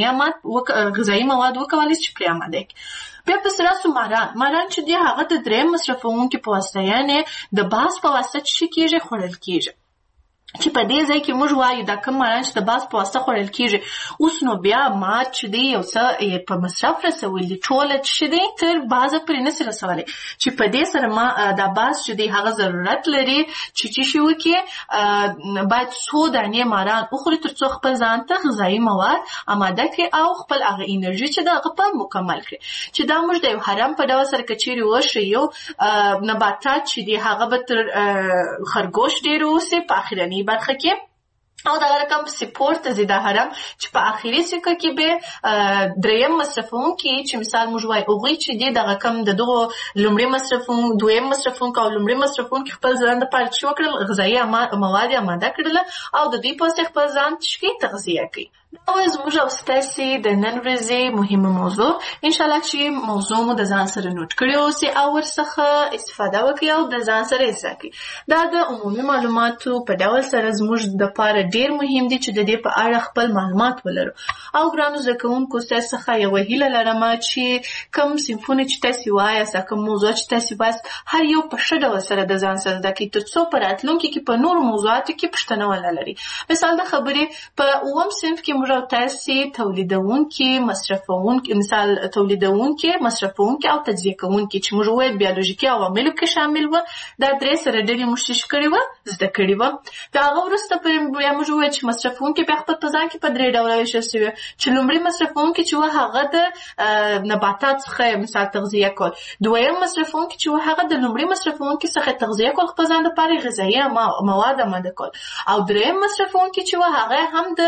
غذایي مواد وکولی چې پرې آماده کړي. بیا پس راسو ماران چې دی هغه د دریم مصرفونکي په واسطه یعنی د باز په واسطه چې کیږي خوړل کیږي چې په دې ځای کې موږ وایو دا کوم ماران چې د باز په واسطه خوړل کیږي اوس نو بیا مار چې دی یو څه په مصرف رسول دي ټوله چې دی تر بازه پرې نسي رسولی چې په دې سره دا باز چې دی هغه ضرورت لري چې شي وکړي باید څو دانې ماران وخوري تر څو خپل ځان ته غذایي مواد آماده کړي او خپل هغه انرژي چې دغه په مکمل کړي چې دا موږ د یو حرم په ډول سره که چیرې وښیو نباتات چې دی هغه به تر خرګوش ډېر اوسي په اخرني برخه کې او دغه رقم سپورت زی د حرم چې په اخیری سکه کې به دریم مصرفونکي چې مثال موږ وایو هغوی چې دی دغه کم د دغو لومړي مصرفونکي دویم مصرفونکي او لومړي مصرفونکي خپل ځان دپاره چې وکړل غذایي مواد یې آماده کړله او د دوی په واسطه خپل ځان تغذیه کوي. دا وه زموږ او ستاسې د نن ورځې مهمه موضوع انشاءالله چې موضوع مو د ځان سره نوټ کړې اوسئ او ورڅخه استفاده وکړئ او د ځان سره یې زده کړئ. دا د عمومي معلوماتو په ډول سره زموږ دپاره ډېر مهم دي چې د دې په اړه خپل معلومات ولرو او ګرانو زده کوونکو ستاسو څخه یوه هیله لرمه چې کوم صنفونه چې تاسې وایاست کوم موضوع چې تاسې وایاست هر یو په ښه ډول سره د ځان سره زده کړئ تر څو په راتلونکي کې په نورو موضوعاتو کې پوښتنه ونه لري. مثال د خبرې په 9م صنف کې موږ او تاسې تولیدونکي مصرفونکي مثال تولیدونکي مصرفونکي او تجزیه کوونکي چې موږ وویل بیولوژیکي عواملو کې شامل وه دا 3 سره ډلې موږ څه کړې وه زده کړې وه. د هغه وروسته بیا موږ وویل چې مصرفونکي بیا خپل په ځان کې په 3 ډوله ویشل شوي چې لومړي مصرفونکي چې وه هغه د نباتات څخه مثال تغذیه کول دویم مصرفونکي چې وه هغه د لومړي مصرفونکي څخه تغذیه کول خپل ځان دپاره غذایي مواد آماده کول او دریم مصرفونکي چې وه هغه هم د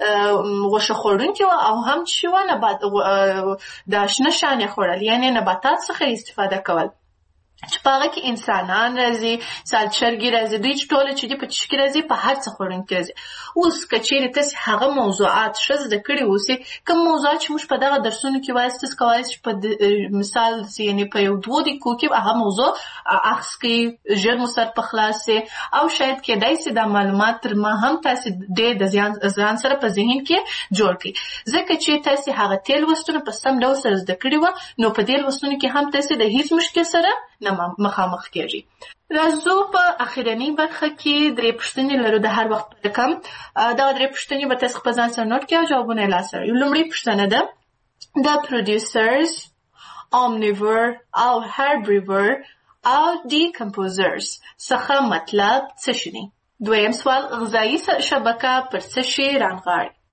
غوښه خوړونکي وه او هم چې وه د شنه شانې خوړل یعنې نباتات څخه استفاده کول چې په هغه کې انسانان راځي، سالچرګي راځي، دوی چې ټوله چې دي په چشکي راځي، په هر څه خوړونکي راځي. اوس که چیرې تاسې هغه موضوعات ښه زده کړي اوسئ، کوم موضوعات چې موږ په دغه درسونو کې وایاست، تاسې کولی شئ په مثال یعنې په 1-2 دقیقو کې هغه موضوع اخذ کړئ، ژر مو سر په خلاص شي، او شاید کېدای شي دا معلومات تر ما هم تاسې ډېر د ځان سره په ذهن کې جوړ کړئ، ځکه چې تاسې هغه تېر لوستونه په سم ډول سره زده کړي وه، نو په دې لوستونو کې هم تاسې د هیڅ مشکل سره نه مخامخ کېږي. راځو په اخرنۍ برخه کې 3 پوښتنې لرو د هر وخت په رقم. دغه 3 پوښتنې به تاسې په ځان سره نوټ کړئ او جوابونه یې لاسته راوړئ. لومړۍ پوښتنه ده د producers, omnivore او herbivore او decomposers څخه مطلب څه شي دی؟ دویم سوال غذایي شبکه پر څه شي رانغاړي؟